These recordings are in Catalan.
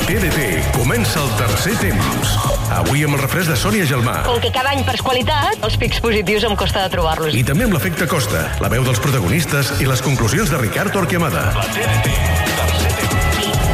TDT. Comença el tercer temps. Avui amb el refresc de Sònia Gelmà. Com que cada any perds qualitat, els pics positius em costa de trobar-los. I també amb l'efecte Costa, la veu dels protagonistes i les conclusions de Ricard Torquemada. La TDT, tercer temps.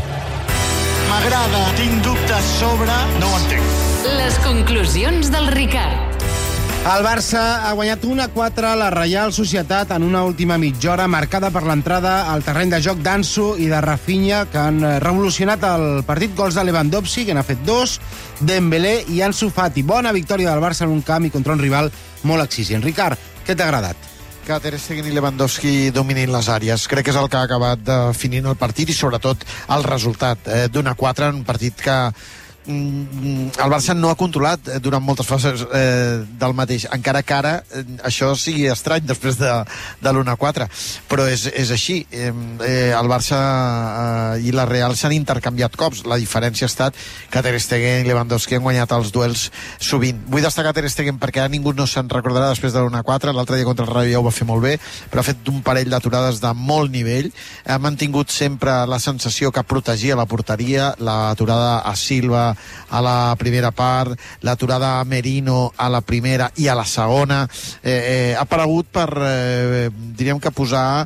M'agrada, tinc dubtes sobre... No ho entenc. Les conclusions del Ricard. El Barça ha guanyat 1-4 a la Reial Societat en una última mitja hora marcada per l'entrada al terreny de joc d'Ansu i de Rafinha, que han revolucionat el partit. Gols de Lewandowski, que n'ha fet 2, Dembélé i Ansu Fati. Bona victòria del Barça en un camp i contra un rival molt exigent. Ricard, què t'ha agradat? Que Ter Stegen i Lewandowski dominin les àrees. Crec que és el que ha acabat definint el partit i sobretot el resultat d'1-4 en un partit que el Barça no ha controlat durant moltes fases del mateix, encara que ara això sigui estrany després de l'1-4, però és així. El Barça i la Real s'han intercanviat cops. La diferència ha estat que Ter Stegen i Lewandowski han guanyat els duels sovint. Vull destacar Ter Stegen perquè ara ningú no se'n recordarà després de l'1-4. L'altre dia contra el Rayo ja ho va fer molt bé, però ha fet un parell d'aturades de molt nivell. Ha mantingut sempre la sensació que protegia la porteria, l'aturada a Silva a la primera part, l'aturada a Merino a la primera i a la segona. Ha aparegut per, diríem que posar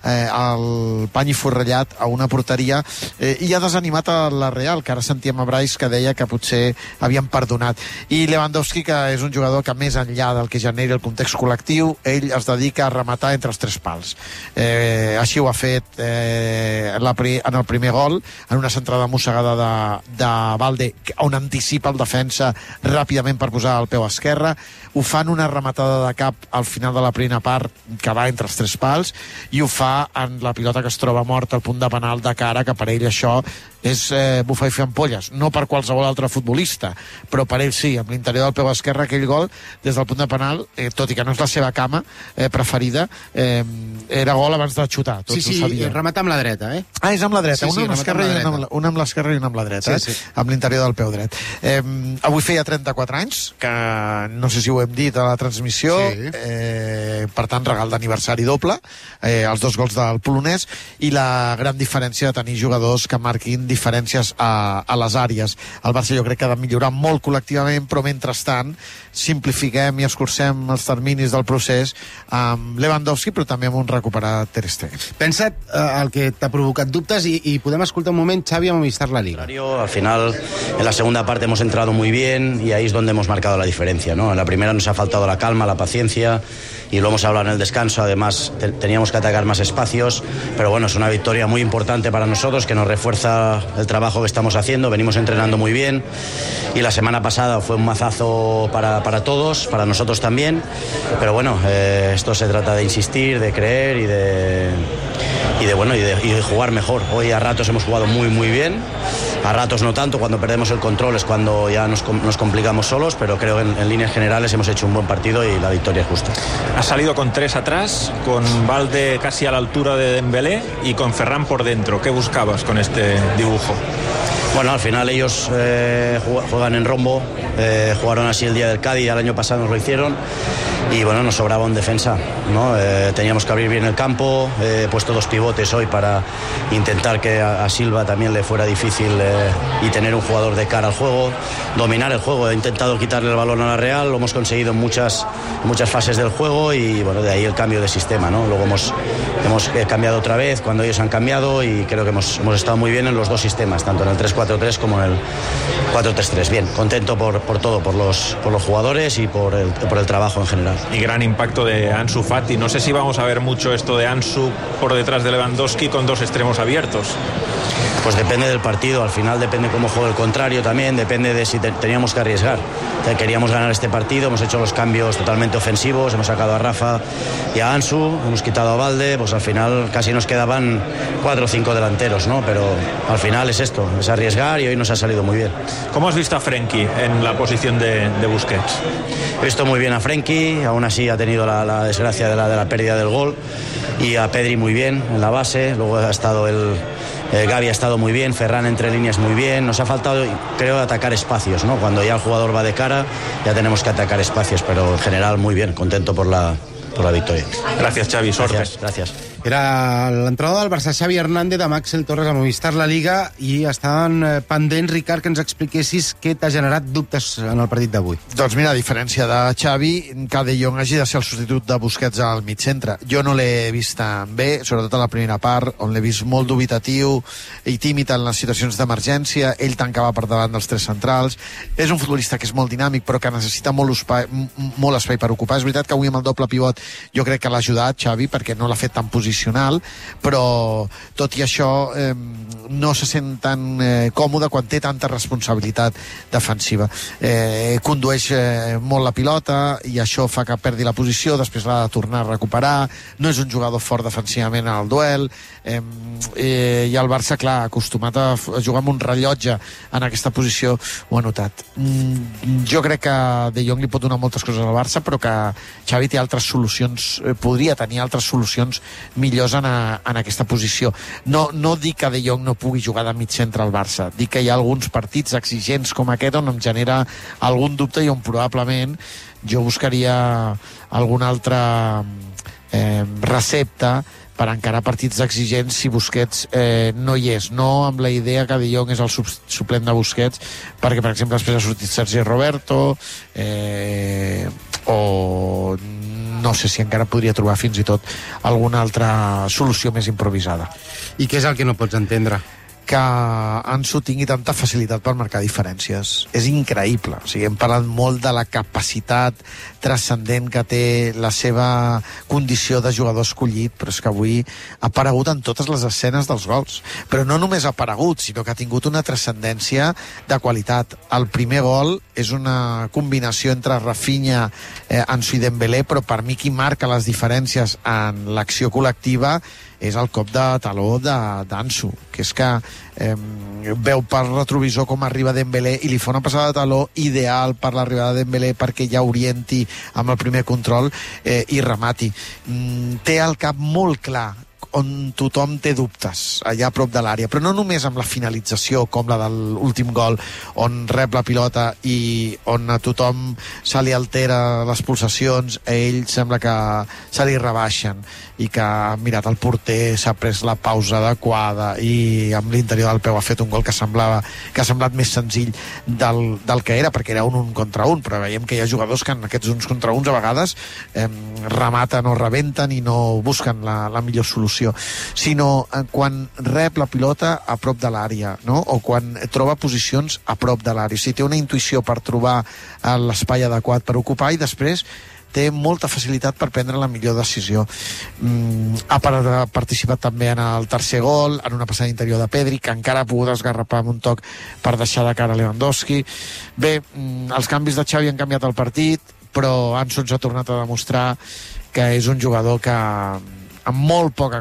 el pany forrellat a una porteria i ha desanimat a la Real, que ara sentíem a Brais que deia que potser havien perdonat. I Lewandowski, que és un jugador que més enllà del que generi el context col·lectiu, ell es dedica a rematar entre els tres pals. Així ho ha fet en el primer gol, en una centrada mossegada de Balde, on anticipa el defensa ràpidament per posar el peu esquerre. Ho fa en una rematada de cap al final de la primera part que va entre els tres pals, i ho fa en la pilota que es troba morta al punt de penal de cara, que per ell això és bufar i fer ampolles, no per qualsevol altre futbolista, però per ell sí, amb l'interior del peu esquerre, aquell gol des del punt de penal, tot i que no és la seva cama preferida, era gol abans de xutar, tots ho sabien. Sí, remata amb la dreta, és amb la dreta, una amb l'esquerra i una amb la dreta, amb l'interior del peu dret. Avui feia 34 anys, que no sé si ho hem dit a la transmissió, per tant regal d'aniversari doble, els dos gols del polonès, i la gran diferència de tenir jugadors que marquin diferències a les àrees. El Barça jo crec que ha de millorar molt col·lectivament, però mentrestant simplifiquem i escurcem els terminis del procés amb Lewandowski, però també amb un recuperat Ter Stegen. Pensa't el que t'ha provocat dubtes y podem escoltar un moment Xavi a Movistar la Liga. Al final, en la segunda parte hemos entrado muy bien y ahí es donde hemos marcado la diferencia, ¿no? En la primera nos ha faltado la calma, la paciencia, y lo hemos hablado en el descanso. Además teníamos que atacar más espacios, pero bueno, es una victoria muy importante para nosotros, que nos refuerza el trabajo que estamos haciendo. Venimos entrenando muy bien y la semana pasada fue un mazazo para todos, para nosotros también, pero bueno, esto se trata de insistir, de creer y de jugar mejor. Hoy a ratos hemos jugado muy muy bien, a ratos no tanto. Cuando perdemos el control es cuando ya nos complicamos solos, pero creo que en líneas generales hemos hecho un buen partido y la victoria es justa. Has salido con 3 atrás, con Balde casi a la altura de Dembélé y con Ferran por dentro. ¿Qué buscabas con este dibujo? Bueno, al final ellos juegan en rombo, jugaron así el día del Cádiz, el año pasado nos lo hicieron, y bueno, nos sobraba un defensa, ¿no? Teníamos que abrir bien el campo, he puesto 2 pivotes hoy para intentar que a Silva también le fuera difícil y tener un jugador de cara al juego, dominar el juego. He intentado quitarle el balón a la Real, lo hemos conseguido en muchas fases del juego, y bueno, de ahí el cambio de sistema, ¿no? Luego hemos cambiado otra vez cuando ellos han cambiado, y creo que hemos estado muy bien en los dos sistemas, tanto en el 3-4-3 como en el 4-3-3. Bien, contento por todo, por los jugadores y por el trabajo en general. Y gran impacto de Ansu Fati. No sé si vamos a ver mucho esto de Ansu por detrás de Lewandowski con 2 extremos abiertos. Pues depende del partido, al final depende cómo juega el contrario también, depende de si teníamos que arriesgar. Queríamos ganar este partido, hemos hecho los cambios totalmente ofensivos, hemos sacado a Rafa y a Ansu, hemos quitado a Balde, pues al final casi nos quedaban 4 o 5 delanteros, ¿no? Pero al final es esto, es arriesgar, y hoy nos ha salido muy bien. ¿Cómo has visto a Frenkie en la posición de Busquets? He visto muy bien a Frenkie, aún así ha tenido la desgracia de la pérdida del gol, y a Pedri muy bien en la base, luego ha estado Gavi ha estado muy bien, Ferran entre líneas muy bien. Nos ha faltado, creo, atacar espacios, ¿no? Cuando ya el jugador va de cara, ya tenemos que atacar espacios, pero en general muy bien, contento por la victoria. Gracias, Xavi. Suerte. Gracias. Era l'entrenador del Barça, Xavi Hernández, amb Axel Torres a Movistar La Liga, i estaven pendents, Ricard, que ens expliquessis què t'ha generat dubtes en el partit d'avui. Doncs mira, a diferència de Xavi, que De Jong hagi de ser el substitut de Busquets al mig centre. Jo no l'he vist tan bé, sobretot a la primera part, on l'he vist molt dubitatiu i tímid en les situacions d'emergència. Ell tancava per davant dels tres centrals. És un futbolista que és molt dinàmic, però que necessita molt espai per ocupar. És veritat que avui amb el doble pivot jo crec que l'ha ajudat Xavi, perquè no l'ha fet tan posicional, però tot i això no se sent tan còmode quan té tanta responsabilitat defensiva. Condueix molt la pilota i això fa que perdi la posició, després l'ha de tornar a recuperar. No és un jugador fort defensivament al duel, i el Barça, clar, acostumat a jugar amb un rellotge en aquesta posició, ho ha notat. Jo crec que De Jong li pot donar moltes coses al Barça, però que Xavi té altres solucions, podria tenir altres solucions millors en aquesta posició. No dic que De Jong no pugui jugar de mig centre al Barça, dic que hi ha alguns partits exigents com aquest on em genera algun dubte i on probablement jo buscaria alguna altra recepta per encarar partits exigents si Busquets no hi és. No amb la idea que De Jong és el suplent de Busquets, perquè, per exemple, després ha sortit Sergi Roberto, o no sé si encara podria trobar fins i tot alguna altra solució més improvisada. I què és el que no pots entendre? Que Ansu tingui tanta facilitat per marcar diferències. És increïble. O sigui, hem parlat molt de la capacitat transcendent que té la seva condició de jugador escollit, però és que avui ha aparegut en totes les escenes dels gols. Però no només ha aparegut, sinó que ha tingut una transcendència de qualitat. El primer gol és una combinació entre Rafinha, Ansu i Dembélé, però per mi qui marca les diferències en l'acció col·lectiva és el cop de taló d'Ansu, que és que veu per retrovisor com arriba Dembélé i li fa una passada de taló ideal per l'arribada de Dembélé perquè ja orienti amb el primer control i remati. Té el cap molt clar on tothom té dubtes, allà a prop de l'àrea, però no només amb la finalització com la de l'últim gol, on rep la pilota i on a tothom se li altera les pulsacions, a ell sembla que se li rebaixen i que ha mirat el porter, s'ha pres la pausa adequada i amb l'interior del peu ha fet un gol que ha semblat més senzill del que era, perquè era un contra un, però veiem que hi ha jugadors que en aquests uns contra uns a vegades rematen o rebenten i no busquen la millor solució, sinó quan rep la pilota a prop de l'àrea, no? O quan troba posicions a prop de l'àrea. O sigui, té una intuïció per trobar l'espai adequat per ocupar i després té molta facilitat per prendre la millor decisió. Ha participat també en el tercer gol, en una passada interior de Pedri, que encara ha pogut esgarrapar amb un toc per deixar de cara a Lewandowski. Bé, els canvis de Xavi han canviat el partit, però Ansu ens ha tornat a demostrar que és un jugador que amb molt poca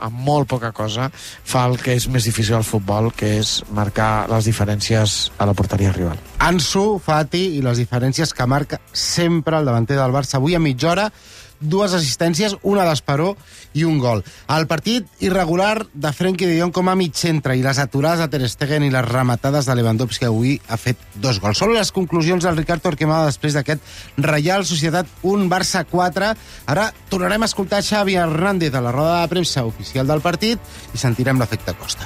cosa fa el que és més difícil al futbol, que és marcar les diferències a la porteria rival. Ansu Fati i les diferències que marca sempre el davanter del Barça. Avui a mitja hora, 2 assistències, una d'Esperó i un gol. El partit irregular de Frenkie de Jong com a mig centre i les aturades de Ter Stegen i les rematades de Lewandowski, avui ha fet 2 gols. Són les conclusions del Ricard Torquemada després d'aquest Reial Societat 1, Barça 4. Ara tornarem a escoltar Xavi Hernández a la roda de premsa oficial del partit i sentirem l'efecte Costa.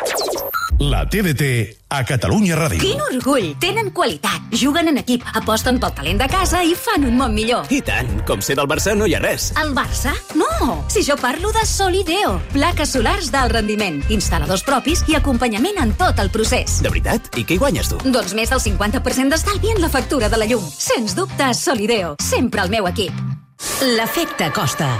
La TDT a Catalunya Ràdio. Quin orgull! Tenen qualitat, juguen en equip, aposten pel talent de casa i fan un món millor. I tant, com ser del Barça no hi ha res. El Barça? No! Si jo parlo de Solideo, plaques solars d'alt rendiment, instal·ladors propis i acompanyament en tot el procés. De veritat? I què hi guanyes tu? Doncs més del 50% d'estalvi en la factura de la llum. Sens dubte, Solideo, sempre el meu equip. L'efecte Costa.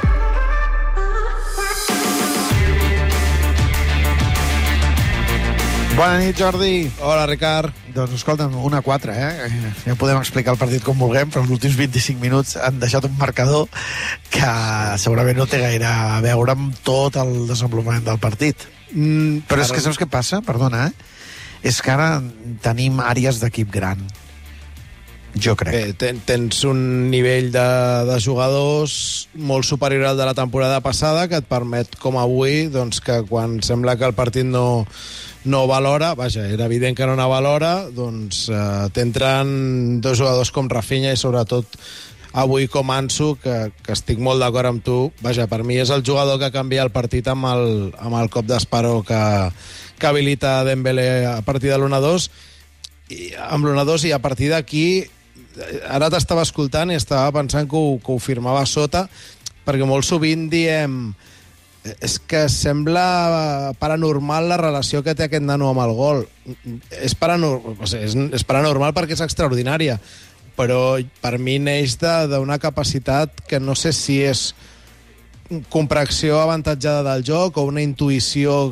Bona nit, Jordi. Hola, Ricard. Doncs escolta'm, 1-4, Ja podem explicar el partit com vulguem, però els últims 25 minuts han deixat un marcador que segurament no té gaire a veure amb tot el desenvolupament del partit. Però és que saps què passa? Perdona, És que ara tenim àrees d'equip gran. Jo crec. Tens un nivell de jugadors molt superior al de la temporada passada que et permet, com avui, doncs que quan sembla que el partit no valora, vaja, era evident que no anava a l'hora, doncs t'entren 2 jugadors com Rafinha i sobretot avui com Ansu, que estic molt d'acord amb tu. Vaja, per mi és el jugador que canvia el partit amb el cop d'Esparó que habilita Dembélé a partir de l'1-2, amb l'1-2, i a partir d'aquí ara t'estava escoltant i estava pensant que ho firmava sota, perquè molt sovint diem és que sembla paranormal la relació que té aquest nano amb el gol. És paranormal perquè és extraordinària, però per mi neix d'una capacitat que no sé si és comprensió avantatjada del joc o una intuïció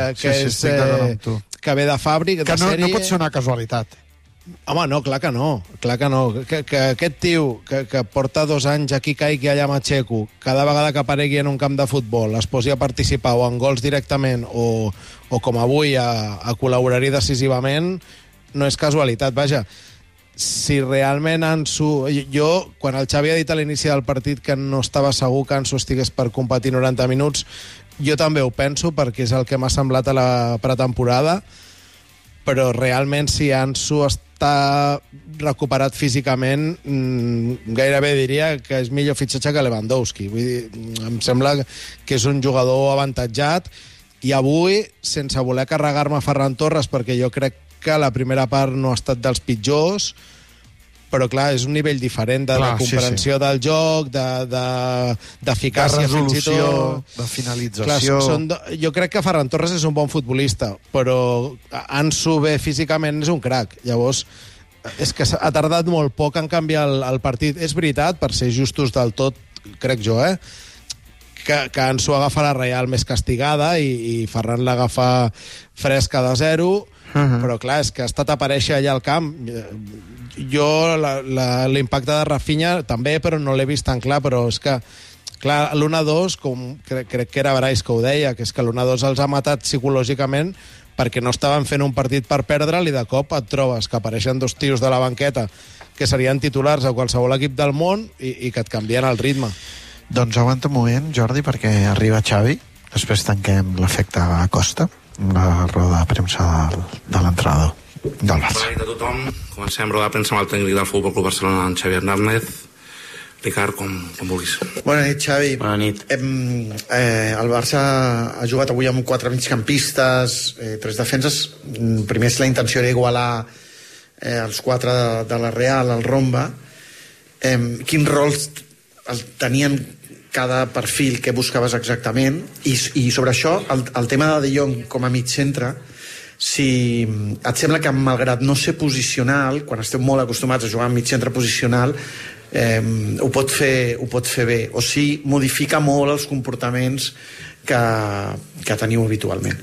que ve de fàbrica, que de sèrie. No pot ser una casualitat. Home, no, clar que no. Que aquest tio que porta 2 anys aquí caic i allà m'aixeco, cada vegada que aparegui en un camp de futbol es posi a participar o en gols directament o com avui a col·laborar-hi decisivament, no és casualitat. Vaja, si realment Ansu... Jo, quan el Xavi ha dit a l'inici del partit que no estava segur que Ansu estigués per competir 90 minuts, jo també ho penso, perquè és el que m'ha semblat a la pretemporada, però realment si Ansu està recuperat físicament, gairebé diria que és millor fitxatge que Lewandowski. Vull dir, em sembla que és un jugador avantatjat, i avui, sense voler carregar-me Ferran Torres, perquè jo crec que la primera part no ha estat dels pitjors, però clar, és un nivell diferent de comprensió del joc, d'eficàcia, de resolució, fins i tot, de finalització. Clar, jo crec que Ferran Torres és un bon futbolista, però Ansu bé físicament és un crac. Llavors, és que ha tardat molt poc en canviar el partit. És veritat, per ser justos del tot, crec jo, que Ansu agafa la Real més castigada i Ferran l'agafa fresca de 0, però clar, és que ha estat a aparèixer allà al camp. Jo l'impacte de Rafinha també, però no l'he vist tan clar, però és que clar, l'1-2, com crec que era Brais que ho deia, que és que l'1-2 els ha matat psicològicament perquè no estaven fent un partit per perdre'l, i de cop et trobes que apareixen 2 tios de la banqueta que serien titulars a qualsevol equip del món i que et canvien el ritme. Doncs aguanta un moment, Jordi, perquè arriba Xavi, després tanquem l'efecte Costa, la roda de premsa de l'entrenador del Barça. Bona nit a tothom. Comencem roda de premsa amb el tècnic del Futbol Club Barcelona, en Xavi Hernández. Ricard, com vulguis. Bona nit, Xavi. Bona nit. El Barça ha jugat avui amb 4 migcampistes, 3 defenses. Primer, la intenció era igualar els 4 de la Real, el Romba. Quins rols tenien cada perfil que buscaves exactament? I sobre això, el tema de Jong com a mig centre, si et sembla que malgrat no ser posicional, quan esteu molt acostumats a jugar amb mig centre posicional, ho pot fer bé, o si modifica molt els comportaments que teniu habitualment.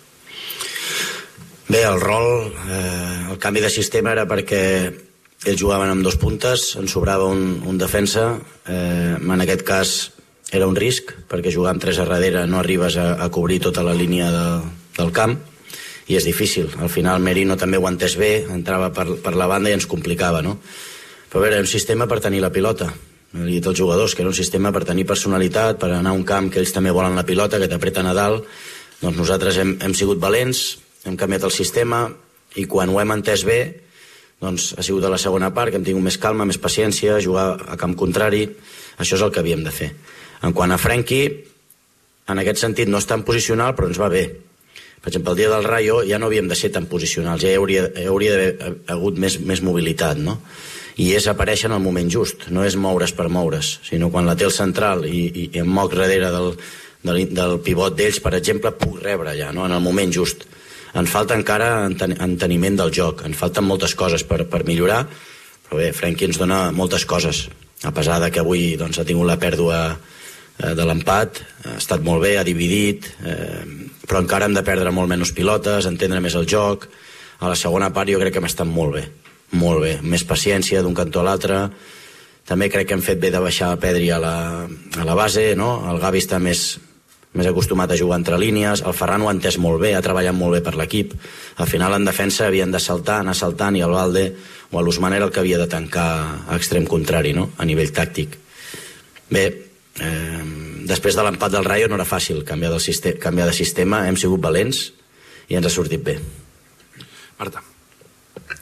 Bé, el rol, el canvi de sistema era perquè ells jugaven amb 2 puntes, en sobrava un defensa, en aquest cas era un risc, perquè jugar amb 3 a darrere no arribes a cobrir tota la línia del camp, i és difícil. Al final Merino també ho entès bé, entrava per la banda i ens complicava, no? Però bé, era un sistema per tenir la pilota. He dit als jugadors que era un sistema per tenir personalitat, per anar a un camp que ells també volen la pilota, que t'apreten a dalt. Doncs nosaltres hem sigut valents, hem canviat el sistema, i quan ho hem entès bé, doncs ha sigut a la segona part, que hem tingut més calma, més paciència, jugar a camp contrari. Això és el que havíem de fer. En quant a Frenkie, en aquest sentit no és tan posicional, però ens va bé. Per exemple, el dia del Rayo ja no havíem de ser tan posicionals, ja hauria d'haver hagut més mobilitat, no? I és aparèixer en el moment just, no és moure's per moure's, sinó quan la té el central i em moc darrere del pivot d'ells, per exemple, puc rebre allà, no? En el moment just. Ens falta encara enteniment del joc, ens falten moltes coses per millorar, però bé, Frenkie ens dona moltes coses, a pesar de que avui doncs, ha tingut la pèrdua de l'empat, ha estat molt bé, ha dividit, però encara hem de perdre molt menys pilotes, entendre més el joc. A la segona part jo crec que hem estat molt bé, més paciència d'un cantó a l'altre. També crec que hem fet bé de baixar a Pedri a la base, no? El Gavi està més acostumat a jugar entre línies, el Ferran ho ha entès molt bé, ha treballat molt bé per l'equip. Al final en defensa havien de anar saltant, i el Valde o l'Ousmane era el que havia de tancar a extrem contrari, no? A nivell tàctic. Bé, després de l'empat del Rayo no era fàcil canviar de sistema, hem sigut valents i ens ha sortit bé. Marta.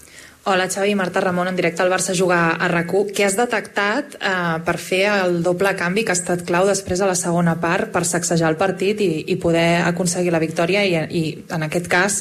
Hola Xavi, Marta Ramon, en directe al Barça jugar a RAC1. Què has detectat per fer el doble canvi que ha estat clau després a la segona part per sacsejar el partit i poder aconseguir la victòria i en aquest cas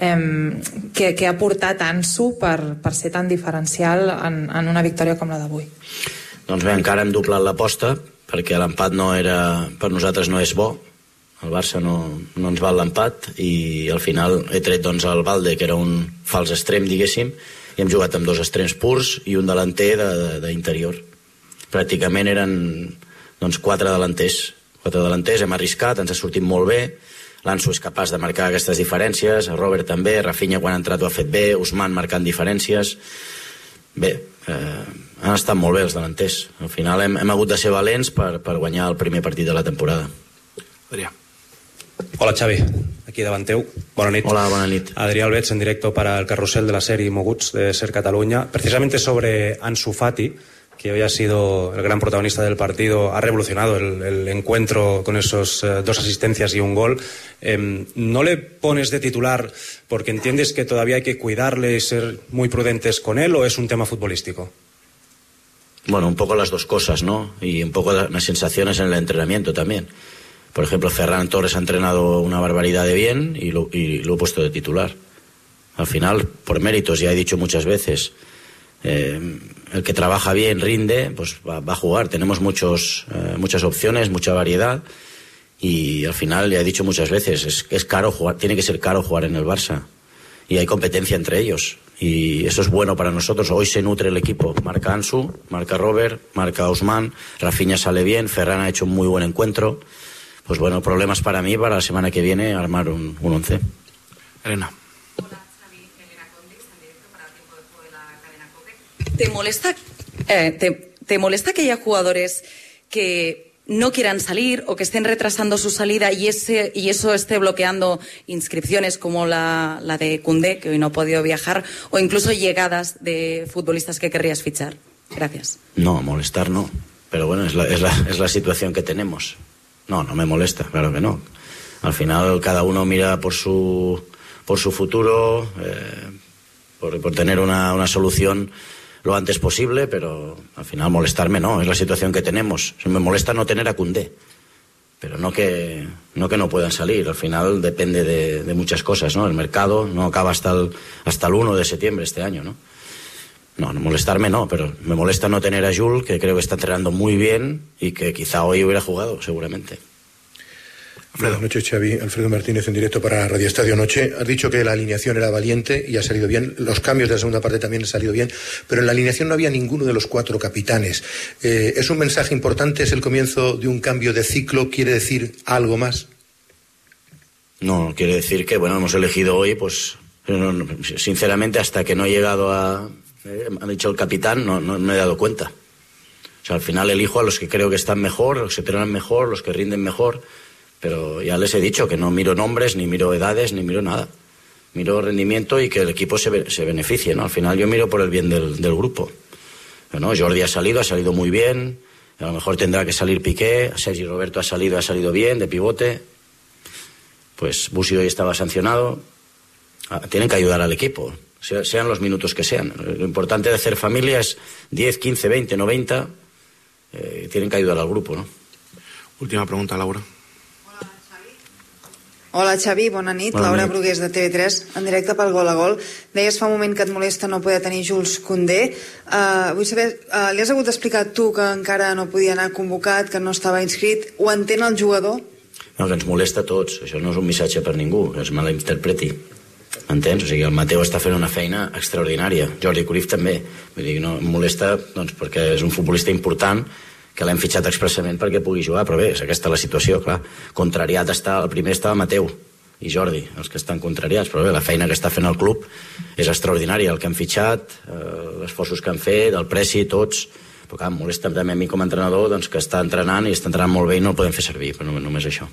què ha portat Ansu per ser tan diferencial en una victòria com la d'avui? Doncs bé, encara hem doblat l'aposta perquè l'empat per nosaltres no és bo. El Barça no ens val l'empat i al final he tret el Balde, que era un fals extrem, diguéssim, i hem jugat amb 2 extrems purs i un delanter d'interior. Pràcticament eren 4 delanters. 4 delanters, hem arriscat, ens ha sortit molt bé. L'Ansu és capaç de marcar aquestes diferències, el Robert també, Rafinha quan ha entrat ho ha fet bé, Ousmane marcant diferències. Bé, han estat molt bé els delanters. Al final hem hagut de ser valents per guanyar el primer partit de la temporada. Adrià. Hola Xavi, aquí davant teu. Bona nit. Hola, buena nit. Adrià Albets en directo para el carrusel de la serie Moguts de Ser Cataluña. Precisamente sobre Ansu Fati, que hoy ha sido el gran protagonista del partido, ha revolucionado el encuentro con esos 2 asistencias y un gol. ¿No le pones de titular porque entiendes que todavía hay que cuidarle y ser muy prudentes con él o es un tema futbolístico? Bueno, un poco las dos cosas, ¿no? Y un poco las sensaciones en el entrenamiento también. Por ejemplo, Ferran Torres ha entrenado una barbaridad de bien y lo he puesto de titular. Al final, por méritos, ya he dicho muchas veces, el que trabaja bien, rinde, pues va a jugar. Tenemos muchas opciones, mucha variedad y al final, ya he dicho muchas veces, es caro jugar, tiene que ser caro jugar en el Barça y hay competencia entre ellos y eso es bueno para nosotros. Hoy se nutre el equipo. Marca Ansu, marca Robert, marca Ousmane, Rafinha sale bien, Ferran ha hecho un muy buen encuentro. Pues bueno, problemas para mí para la semana que viene armar un 11. Elena. Hola, Xavi, Elena Condis, en directo para Tiempo de Juego de la cadena COPE. ¿Te molesta que haya jugadores que no quieran salir o que estén retrasando su salida y eso esté bloqueando inscripciones como la de Koundé, que hoy no ha podido viajar, o incluso llegadas de futbolistas que querrías fichar? Gracias. No, molestar no, pero bueno, es la situación que tenemos. No me molesta, claro que no. Al final cada uno mira por su futuro, por tener una solución lo antes posible, pero al final molestarme no, es la situación que tenemos. Me molesta no tener a Koundé, pero no que no puedan salir. Al final depende de muchas cosas, ¿no? El mercado no acaba hasta el 1 de septiembre este año, ¿no? No, molestarme no, pero me molesta no tener a Jules, que creo que está entrenando muy bien y que quizá hoy hubiera jugado, seguramente. Buenas noches, Xavi. Alfredo Martínez en directo para Radio Estadio Noche. Has dicho que la alineación era valiente y ha salido bien. Los cambios de la segunda parte también han salido bien, pero en la alineación no había ninguno de los 4 capitanes. ¿Es un mensaje importante? ¿Es el comienzo de un cambio de ciclo? ¿Quiere decir algo más? No, quiere decir que, bueno, hemos elegido hoy, pues, sinceramente, hasta que no he llegado ha dicho el capitán, no me he dado cuenta. O sea, al final elijo a los que creo que están mejor, los que entrenan mejor, los que rinden mejor, pero ya les he dicho que no miro nombres, ni miro edades, ni miro nada. Miro rendimiento y que el equipo se beneficie, ¿no? Al final yo miro por el bien del grupo. Bueno, Jordi ha salido muy bien, a lo mejor tendrá que salir Piqué, Sergi Roberto ha salido bien, de pivote, pues Busi hoy estaba sancionado. Tienen que ayudar al equipo, sean los minutos que sean. Lo importante de hacer familia es 10, 15, 20, 90. Tienen que ayudar al grupo, ¿no? Última pregunta, Laura. Hola Xavi, bona nit. Laura Brugués de TV3 en directe pel Gol a Gol. Deies fa un moment que et molesta no poder tenir Jules Koundé. Vull saber, li has hagut d'explicar tu que encara no podia anar convocat, que no estava inscrit? Ho entén el jugador? No, que ens molesta a tots. Això no és un missatge per ningú, que es malinterpreti. M'entens? O sigui, el Mateu està fent una feina extraordinària. Jordi Cruyff també. Vull dir, no em molesta doncs, perquè és un futbolista important que l'hem fitxat expressament perquè pugui jugar, però bé, és aquesta la situació, clar. Contrariat està, el primer estava Mateu i Jordi, els que estan contrariats, però bé, la feina que està fent el club és extraordinària, el que han fitxat, els esforços que han fet, el pressi, tots, però clar, em molesta també a mi com a entrenador doncs, que està entrenant i està entrenant molt bé i no el podem fer servir, però només això.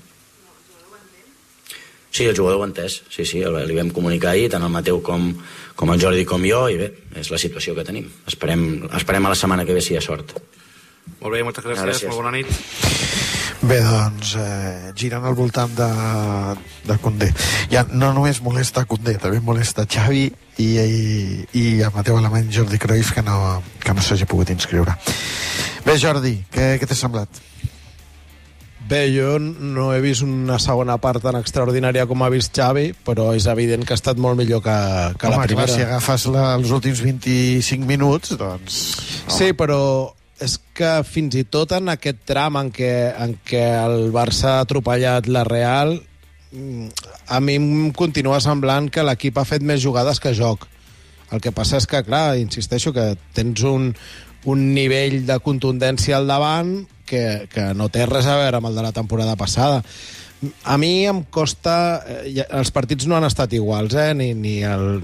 Sí, el jugador ho ha entès, sí, li vam comunicar ahir, tant el Mateu com el Jordi com jo, i bé, és la situació que tenim. Esperem a la setmana que ve si hi ha sort. Molt bé, moltes gràcies. Molt bona nit. Bé, doncs, girant al voltant de Koundé. Ja no només molesta Koundé, també molesta Xavi i a Mateu Alemany, Jordi Cruyff, que no s'hagi pogut inscriure. Bé, Jordi, què t'ha semblat? Bé, jo no he vist una segona part tan extraordinària com ha vist Xavi, però és evident que ha estat molt millor que la primera. Clar, si agafes els últims 25 minuts, doncs... Sí, però és que fins i tot en aquest tram en què el Barça ha atropellat la Real, a mi em continua semblant que l'equip ha fet més jugades que joc. El que passa és que, clar, insisteixo, que tens un nivell de contundència al davant que no té res a veure amb el de la temporada passada. A mi em costa... els partits no han estat iguals, ni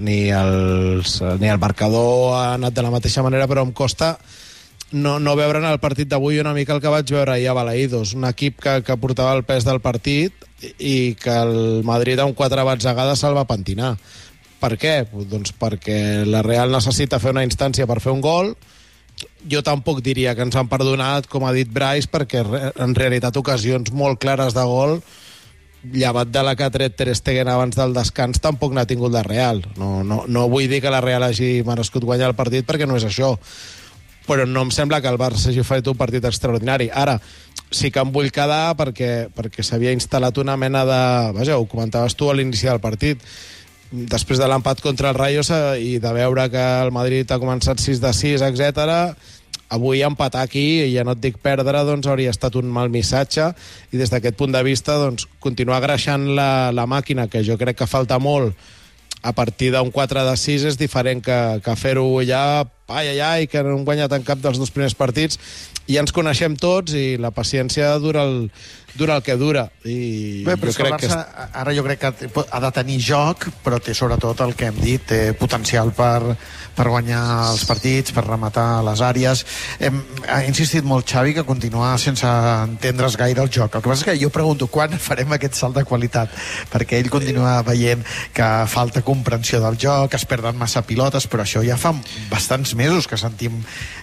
el marcador ha anat de la mateixa manera, però em costa no veure en el partit d'avui una mica el que vaig veure ahir a Balaïdos, un equip que portava el pes del partit i que el Madrid amb 4 batzegades se'l va pentinar. Per què? Doncs perquè la Real necessita fer una instància per fer un gol. Jo tampoc diria que ens han perdonat, com ha dit Brais, perquè en realitat ocasions molt clares de gol, llevat de la que ha tret Ter Stegen abans del descans, tampoc n'ha tingut la Real. No vull dir que la Real hagi merescut guanyar el partit, perquè no és això, però no em sembla que el Barça hagi fet un partit extraordinari. Ara, sí que em vull quedar perquè s'havia instal·lat una mena de... Vaja, ho comentaves tu a l'inici del partit, després de l'empat contra el Rayo i de veure que el Madrid ha començat 6-6, etc. Avui empatar aquí, i ja no et dic perdre, doncs hauria estat un mal missatge, i des d'aquest punt de vista doncs, continuar greixant la màquina, que jo crec que falta molt a partir d'un 4-6, és diferent que fer-ho ja i que no hem guanyat en cap dels 2 primers partits. Ja ens coneixem tots i la paciència dura el que dura. Bé, però el Barça ara jo crec que ha de tenir joc, però té sobretot el que hem dit, té potencial per guanyar els partits, per rematar les àrees. Ha insistit molt Xavi que continua sense entendre's gaire el joc. El que passa és que jo pregunto quan farem aquest salt de qualitat, perquè ell continua veient que falta comprensió del joc, es perden massa pilotes, però això ja fa bastants mesos que sentim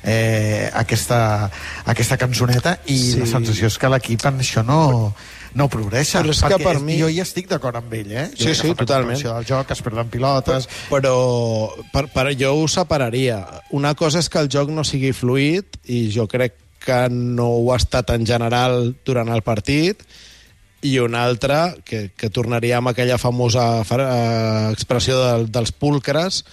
aquesta cançoneta i sí. La sensació és que l'equip en això no progressa, però és que per mi... jo hi estic d'acord amb ell, Sí, totalment. Del joc, es perden pilotes... Però jo ho separaria. Una cosa és que el joc no sigui fluid, i jo crec que no ho ha estat en general durant el partit, i una altra, que tornaria amb aquella famosa expressió dels pulcres,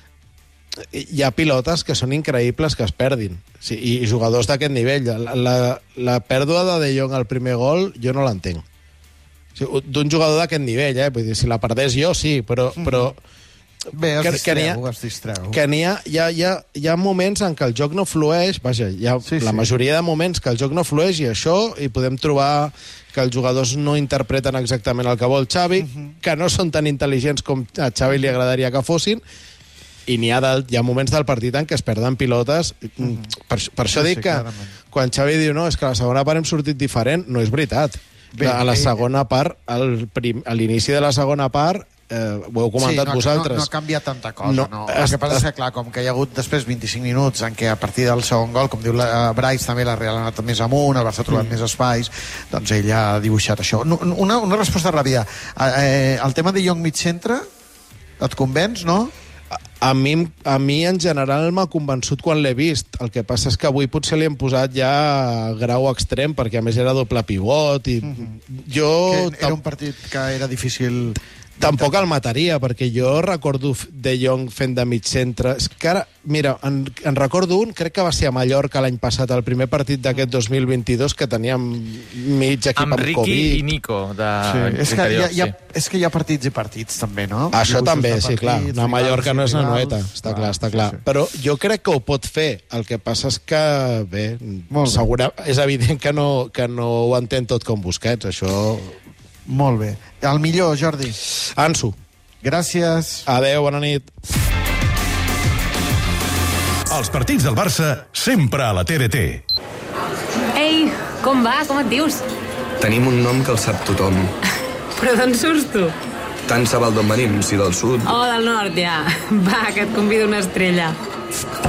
hi ha pilotes que són increïbles que es perdin, sí, i jugadors d'aquest nivell. La pèrdua de De Jong al primer gol jo no l'entenc, sí, d'un jugador d'aquest nivell, vull dir, si la perdés jo sí, però bé, es distreu. Que hi ha moments en què el joc no flueix, vaja, hi ha la majoria de moments que el joc no flueix, i això hi podem trobar que els jugadors no interpreten exactament el que vol Xavi, que no són tan intel·ligents com a Xavi li agradaria que fossin, i hi ha moments del partit en què es perden pilotes. Per això dic que quan Xavi diu no, és que a la segona part hem sortit diferent, no és veritat. A la segona part, a l'inici de la segona part, ho heu comentat vosaltres. No ha canviat tanta cosa. El que passa és que, clar, com que hi ha hagut després 25 minuts en què a partir del segon gol, com diu Brais, també la Real ha anat més amunt, el Barça ha trobat més espais, doncs ell ha dibuixat això. Una resposta ràpida. El tema de Jong mig centre, et convenç, no? A mi en general m'ha convençut quan l'he vist. El que passa és que avui potser li hem posat ja grau extrem, perquè a més era doble pivot i era un partit que era difícil. Tampoc el mataria, perquè jo recordo De Jong fent de mig centre. És que ara, mira, en recordo un, crec que va ser a Mallorca l'any passat, el primer partit d'aquest 2022, que teníem mig equip amb Covid. Amb Riqui i Nico. És que hi ha partits i partits, també, no? Això també, sí, clar. A Mallorca no és una noeta, està clar. Però jo crec que ho pot fer. El que passa és que, bé, és evident que no ho entén tot com Busquets, això... Molt bé. El millor, Jordi. Ansu. Gràcies. Adeu, bona nit. Els partits del Barça sempre a la TDT. Ei, com va? Com et dius? Tenim un nom que el sap tothom. Però d'on surts tu? Tant se val d'on venim, si del sud. Oh, del nord, ja. Va, que et convido una estrella.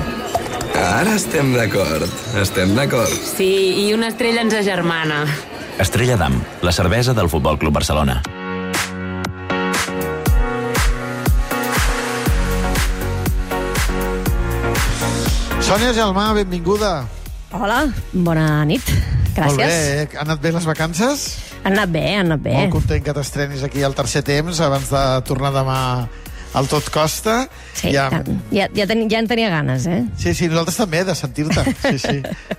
Ara estem d'acord. Sí, i una estrella ens agermana. Estrella d'Am, la cervesa del Futbol Club Barcelona. Sònia Gelmà, benvinguda. Hola, bona nit. Gràcies. Molt bé, han anat bé les vacances? Han anat bé. Molt content que t'estrenis aquí al tercer temps, abans de tornar demà al Tot Costa. Sí, ja en tenia ganes, eh? Sí, nosaltres també, de sentir-te. Sí.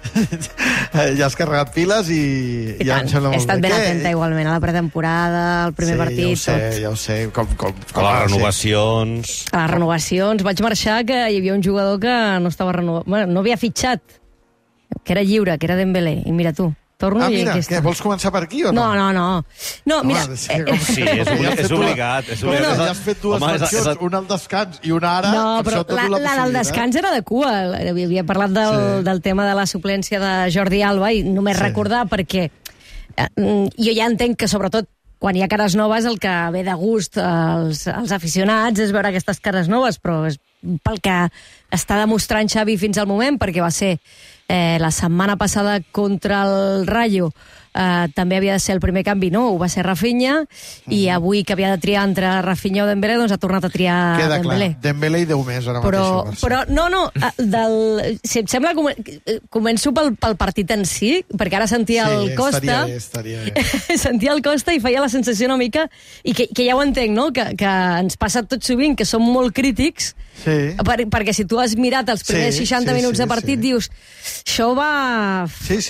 Ja has carregat piles i ja em sembla molt bé. He estat ben atenta igualment a la pretemporada, al primer partit, tot. Ja ho sé. Com a les renovacions. A les renovacions. Vaig marxar que hi havia un jugador que no estava renovat. Bueno, no havia fitxat, que era lliure, que era Dembélé. I mira tu. Mira, què, vols començar per aquí o no? No, mira... Sí, és obligat. Ja has fet dues mencions, una al descans i una ara... No, però la del descans era de cua. Havia parlat del tema de la suplència de Jordi Alba i només recordar perquè jo ja entenc que sobretot quan hi ha cares noves el que ve de gust als aficionats és veure aquestes cares noves, però és pel que està demostrant Xavi fins al moment, perquè va ser la setmana passada contra el Rayo també havia de ser el primer canvi, no, ho va ser Rafinha, i avui que havia de triar entre Rafinha o Dembélé, doncs ha tornat a triar Dembélé. Queda clar, Dembélé i 10 més ara mateix. Però si em sembla, començo pel partit en si, perquè ara sentia el Costa. Estaria bé. Sentia el Costa i feia la sensació una mica, i que ja ho entenc, no?, que ens passa tot sovint, que som molt crítics, perquè si tu has mirat els primers 60 minuts de partit, dius, això va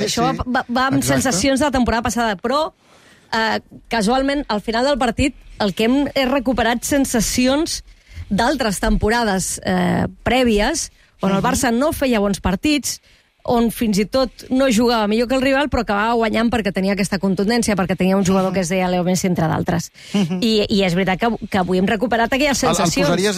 amb sensacions de la temporada passada, però casualment al final del partit el que hem és recuperat sensacions d'altres temporades prèvies on el Barça no feia bons partits, on fins i tot no jugava millor que el rival, però acabava guanyant perquè tenia aquesta contundència, perquè tenia un jugador que es deia Leo Messi, entre d'altres. I és veritat que avui hem recuperat aquelles sensacions. El posaries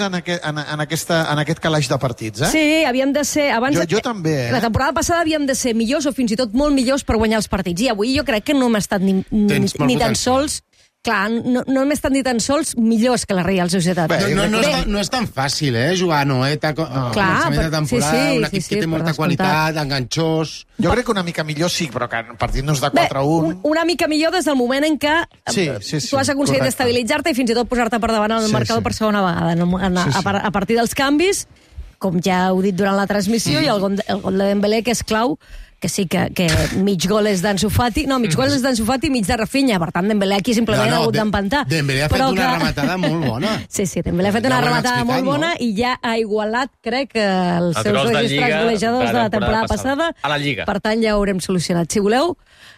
en aquest calaix de partits, eh? Sí, havíem de ser... Jo també, La temporada passada havíem de ser millors o fins i tot molt millors per guanyar els partits. I avui jo crec que no hem estat ni tan sols... Clar, no hem estat ni tan sols millors que la Reial Societat. No és tan fàcil, jugar a Noeta, començament de temporada, un equip que té molta qualitat, enganxós... Jo crec que una mica millor sí, però que el partit no és de 4-1. Una mica millor des del moment en què tu has aconseguit estabilitzar-te i fins i tot posar-te per davant el marcador per segona vegada. A partir dels canvis, com ja heu dit durant la transmissió, i el gol de Dembélé, que és clau, que sí, que mig gol és d'Ansu Fati. No, mig gol és d'Ansu Fati i mig de Rafinha. Per tant, Dembélé aquí simplement ha hagut d'empantar. Dembélé ha fet una rematada molt bona. Sí, Dembélé ha fet una rematada molt bona i ja ha igualat, crec, els seus registres golejadors de la temporada passada. A la Lliga. Per tant, ja ho haurem solucionat. Si voleu,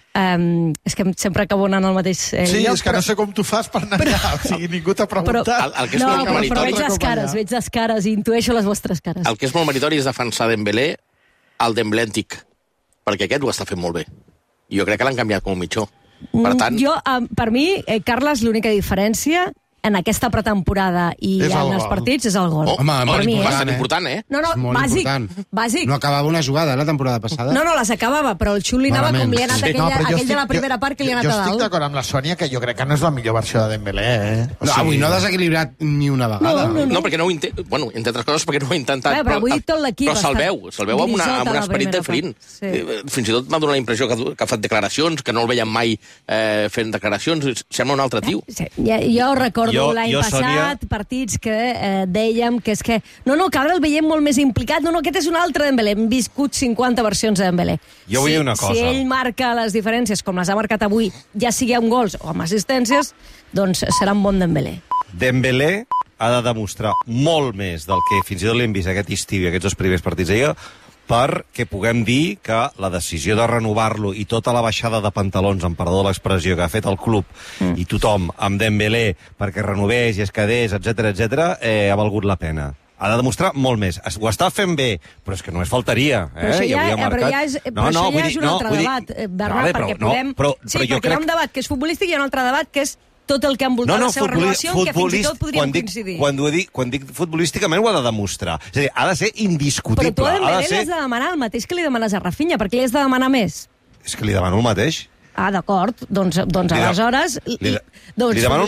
és que sempre acabo anant al mateix lloc. Sí, és que no sé com tu fas per anar allà. O sigui, ningú t'ha preguntat. Però veig les cares i intueixo les vostres cares. El que és molt meritori és defensar Dembélé al Dembélé antic, perquè aquest ho està fent molt bé. Jo crec que l'han canviat com un mitjó. Per tant... Per mi, Carles, l'única diferència en aquesta pretemporada i en els partits és el gol. Home, bastant important, eh? No, bàsic. No acabava una jugada la temporada passada. No, les acabava, però el xut li anava com li ha anat aquell de la primera part que li ha anat a dalt. Jo estic d'acord amb la Sònia, que jo crec que no és la millor versió de Dembélé, Avui no ha desequilibrat ni una vegada. No, perquè no ho intenta... Bueno, entre altres coses, perquè no ho ha intentat. Però avui tot l'equip però se'l veu amb un esperit de Flynn. Fins i tot m'ha donat la impressió que ha fet declaracions, que no el veiem mai fent declaracions. Sembla un altre tio. Jo recordo l'any passat, partits que dèiem que és que... No, que ara el veiem molt més implicat. No, aquest és un altre Dembélé. Hem viscut 50 versions de Dembélé. Jo vull dir una cosa. Si ell marca les diferències, com les ha marcat avui, ja sigui amb gols o amb assistències, doncs serà un bon Dembélé. Dembélé ha de demostrar molt més del que fins i tot l'hem vist aquest estiu i aquests dos primers partits d'ahir, perquè puguem dir que la decisió de renovar-lo i tota la baixada de pantalons, en perdó de l'expressió, que ha fet el club i tothom amb Dembélé perquè renovés i es quedés, etc, ha valgut la pena. Ha de demostrar molt més. Ho està fent bé, però és que només faltaria. Però això ja és un altre debat, Bernat, perquè podem... Sí, perquè hi ha un debat que és futbolístic i hi ha un altre debat que és tot el que ha envoltat la seva renovació, que fins i tot podríem coincidir. Quan dic futbolísticament ho ha de demostrar. És a dir, ha de ser indiscutible. Però tu a Dembélé li has de demanar el mateix que li demanes a Rafinha, perquè li has de demanar més. És que li demano el mateix. d'acord, doncs aleshores... Li demano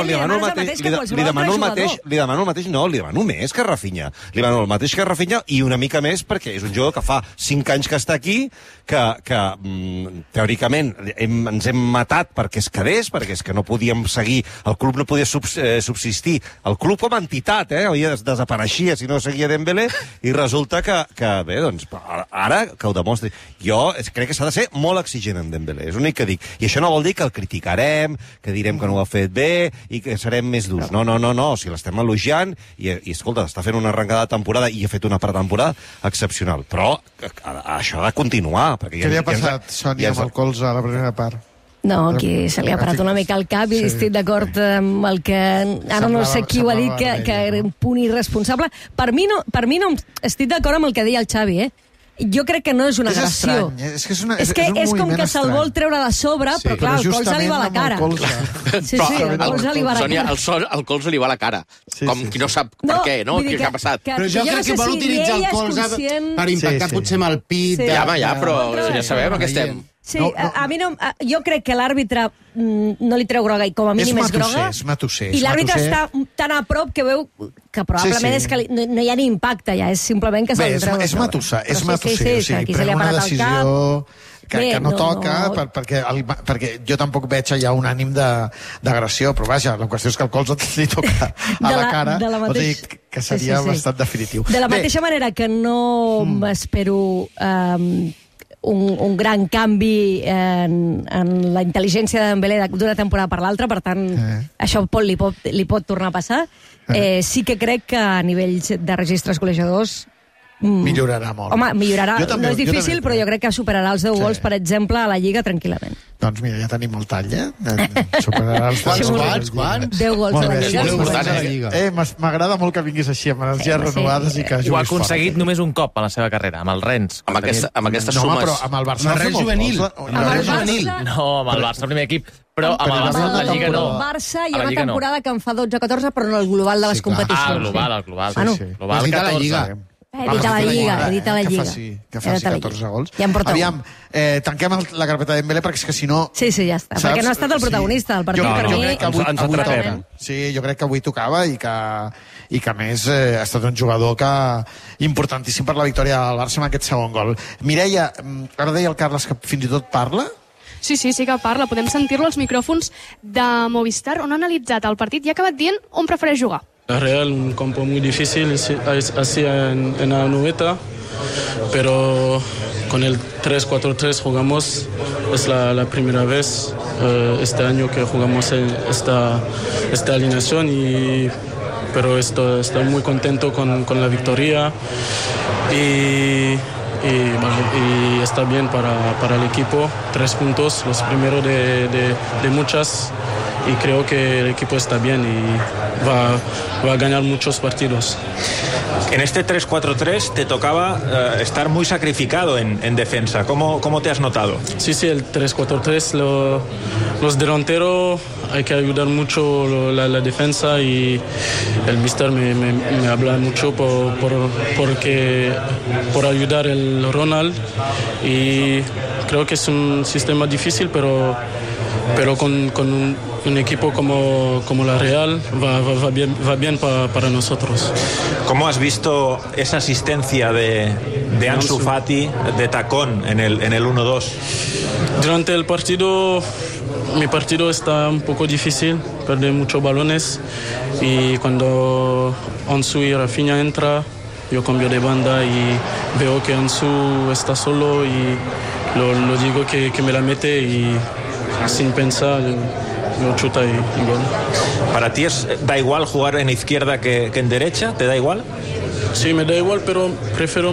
el mateix que Rafinha. Li demano el mateix que Rafinha i una mica més perquè és un jugador que fa 5 anys que està aquí, que teòricament ens hem matat perquè es quedés, perquè és que no podíem seguir, el club no podia subsistir, el club com a entitat, desapareixia si no seguia Dembélé, i resulta que bé, doncs, ara que ho demostri. Jo crec que s'ha de ser molt exigent amb Dembélé, és l'únic que dic. I això no vol dir que el criticarem, que direm que no ho ha fet bé i que serem més durs. No, si l'estem elogiant i escolta, està fent una arrencada de temporada i ha fet una pretemporada excepcional. Però això ha de continuar. Què li ha passat, Sònia, amb el colze a la primera part? No, aquí se li ha parat una mica el cap i estic d'acord amb el que... Ara no sé qui ho ha dit, que era un punt irresponsable. Per mi no estic d'acord amb el que deia el Xavi, Jo crec que no és una agressió. És com que se'l vol treure de sobre, però clar, el colze li va a la cara. Sí, el colze li va a la cara. Sònia, el colze li va a la cara. Com qui no sap per què, no? Què ha passat? Però jo crec que vol utilitzar el colze per impactar potser amb el pit. Ja, però ja sabem a què estem. Sí, a mi no... Jo crec que l'àrbitre no li treu groga i com a mínim és groga. És matusser. I l'àrbitre està tan a prop que veu que probablement és que no hi ha ni impacte ja, és simplement que se'l treu. És matusser, o sigui, pren una decisió que no toca, perquè jo tampoc veig allà un ànim d'agressió, però vaja, la qüestió és que el colze li toca a la cara, o sigui, que seria bastant definitiu. De la mateixa manera que no m'espero... un gran canvi en la intel·ligència de Dembélé d'una temporada per l'altra, per tant, això li pot tornar a passar. Sí que crec que a nivell de registres golejadors millorarà molt. Home, millorarà. No és difícil, però jo crec que superarà els 10 gols, per exemple, a la Lliga tranquil·lament. Doncs mira, ja tenim el tall, Superarà els 10 gols. Quants? 10 gols a la Lliga. M'agrada molt que vinguis així, amb energies renovades i que juguis fort. Ho ha aconseguit només un cop a la seva carrera, amb el Rennes. Amb aquestes sumes... No, però amb el Barça... Amb el juvenil. No, amb el Barça, el primer equip. Però amb el Barça, la Lliga no. Al Barça hi ha una temporada que en fa 12-14, però no el global de les competicions. El global. Global 14. He dit a la Lliga. Que faci 14 gols. Ja en porta un. Aviam, tanquem la carpeta de Dembélé, perquè és que si no... Sí, ja està. Perquè no ha estat el protagonista del partit. Jo crec que avui... Sí, jo crec que avui tocava i que a més ha estat un jugador importantíssim per la victòria del Barça amb aquest segon gol. Mireia, ara deia el Carles que fins i tot parla? Sí que parla. Podem sentir-lo als micròfons de Movistar, on ha analitzat el partit i ha acabat dient on prefereix jugar. La Real, un campo muy difícil, así en la Anoeta, pero con el 3-4-3 jugamos, es la primera vez este año que jugamos esta alineación, pero estoy muy contento con la victoria y está bien para el equipo. 3 puntos, los primeros de muchas, y creo que el equipo está bien y va a ganar muchos partidos. En este 3-4-3 te tocaba estar muy sacrificado en defensa. ¿Cómo te has notado? Sí, el 3-4-3, los delanteros hay que ayudar mucho la defensa, y el mister me habla mucho por ayudar el Ronald, y creo que es un sistema difícil, pero con un equipo como la Real va bien para nosotros. ¿Cómo has visto esa asistencia de Ansu Fati de tacón en el 1-2? Durante el partido, mi partido está un poco difícil, perdí muchos balones, y cuando Ansu y Rafinha entran, yo cambio de banda y veo que Ansu está solo, y lo digo que me la mete, y sin pensar lo chuta y gol. ¿Para ti da igual jugar en izquierda que en derecha? ¿Te da igual? Sí, me da igual, pero prefiero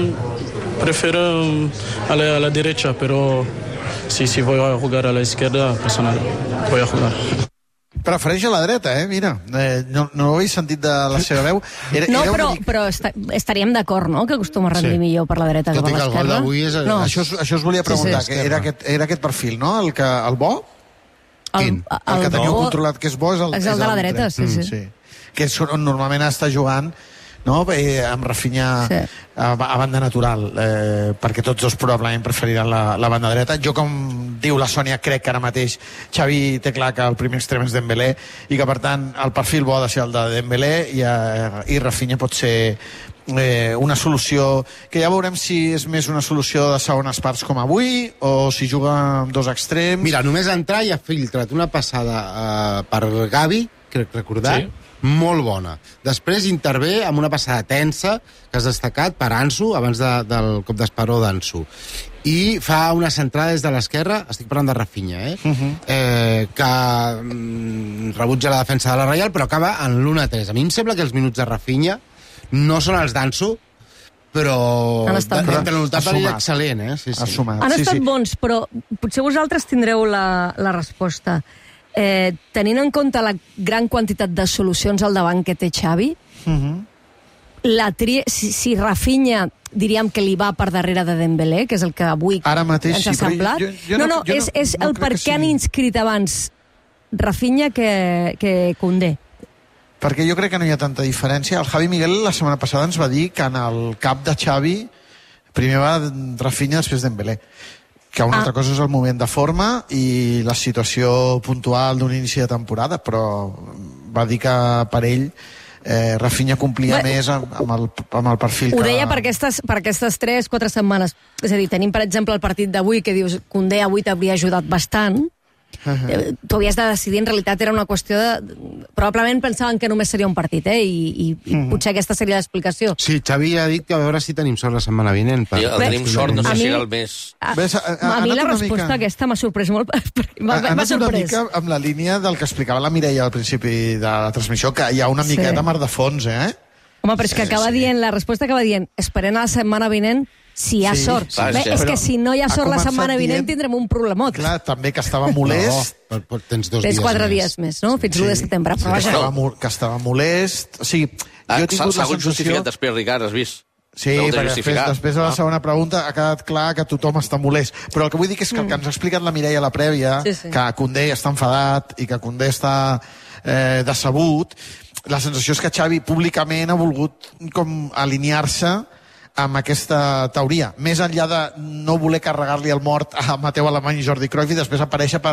a la derecha, pero si voy a jugar a la izquierda, personal, voy a jugar. Prefereix a la dreta, mira. No ho he sentit de la seva veu. Però estaríem d'acord, no?, que acostuma a rendir millor per la dreta que per l'esquerra. Això us volia preguntar, que era aquest perfil, no?, el bo? Quin? El que teniu controlat que és bo és el de la dreta, sí. Que és on normalment està jugant no? Amb Rafinha a banda natural, perquè tots dos probablement preferiran la banda dreta. Jo, com diu la Sònia, crec que ara mateix Xavi té clar que el primer extrem és Dembélé i que, per tant, el perfil bo ha de ser el de Dembélé i Rafinha pot ser una solució que ja veurem si és més una solució de segones parts com avui o si juga amb dos extrems. Mira, només entrar i ha filtrat una passada per Gavi, crec recordar, molt bona. Després intervé amb una passada tensa que has destacat per Ansu, abans del cop d'esperó d'Ansu. I fa una centrada des de l'esquerra, estic parlant de Rafinha, que rebutja la defensa de la Reial, però acaba en l'1-3. A mi em sembla que els minuts de Rafinha no són els d'Ansu, però entre notable i excel·lent, Sí. Han estat bons, però potser vosaltres tindreu la resposta. Tenint en compte la gran quantitat de solucions al davant que té Xavi, si Rafinha diríem que li va per darrere de Dembélé, que és el que avui ens ha semblat. És el per què han inscrit abans Rafinha que Koundé. Perquè jo crec que no hi ha tanta diferència. El Javi Miguel la setmana passada ens va dir que en el cap de Xavi primer va Rafinha, després Dembélé. Que una altra cosa és el moment de forma i la situació puntual d'un inici de temporada, però va dir que per ell Rafinha complia més amb el perfil Ho deia per aquestes 3-4 setmanes. És a dir, tenim, per exemple, el partit d'avui, que dius Koundé avui t'hauria ajudat bastant. Tu havies de decidir, en realitat era una qüestió de... Probablement pensaven que només seria un partit, i potser aquesta seria l'explicació. Sí, Xavi ha dit que a veure si tenim sort la setmana vinent. Tenim sort, no sé si era el més... A mi la resposta aquesta m'ha sorprès molt. Ha anat una mica amb la línia del que explicava la Mireia al principi de la transmissió, que hi ha una miqueta mar de fons, Home, però és que acaba dient, la resposta acaba dient, esperem a la setmana vinent si hi ha sort. És que si no hi ha sort la setmana vinent tindrem un problemot. Clar, també que estava molest. Tens 2 dies 4 dies més, no? Fins l'1 de setembre. Que estava molest. O sigui, jo he tingut la sensació... justificat després, Ricard, has vist? Sí, perquè després de la segona pregunta ha quedat clar que tothom està molest. Però el que vull dir és que el que ens ha explicat la Mireia a la prèvia, que Koundé està enfadat i que Koundé està decebut, la sensació és que Xavi públicament ha volgut com alinear-se amb aquesta teoria, més enllà de no voler carregar-li el mort a Mateu Alemany i Jordi Cruyff i després aparèixer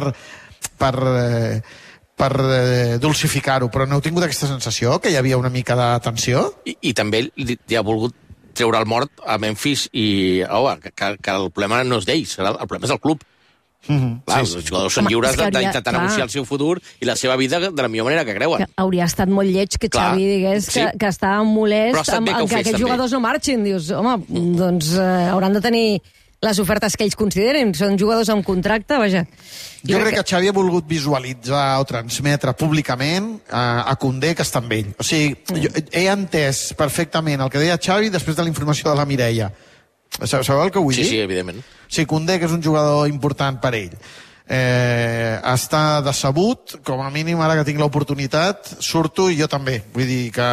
per dulcificar-ho, però no heu tingut aquesta sensació que hi havia una mica de tensió? I també li ha volgut treure el mort a Memphis i que el problema no és d'ells, el problema és del club. Clar, els jugadors són lliures d'intentar negociar el seu futur i la seva vida de la millor manera que creuen. Hauria estat molt lleig que Xavi digués que estava molest que aquests jugadors no marxin. Dius, home, doncs hauran de tenir les ofertes que ells consideren. Són jugadors amb contracte, vaja. Jo crec que Xavi ha volgut visualitzar o transmetre públicament a Koundé que està amb ell. O sigui, he entès perfectament el que deia Xavi després de la informació de la Mireia. Sabeu el que vull dir? Sí, evidentment. Sí, Koundé, que és un jugador important per ell, està decebut, com a mínim ara que tinc l'oportunitat, surto i jo també. Vull dir que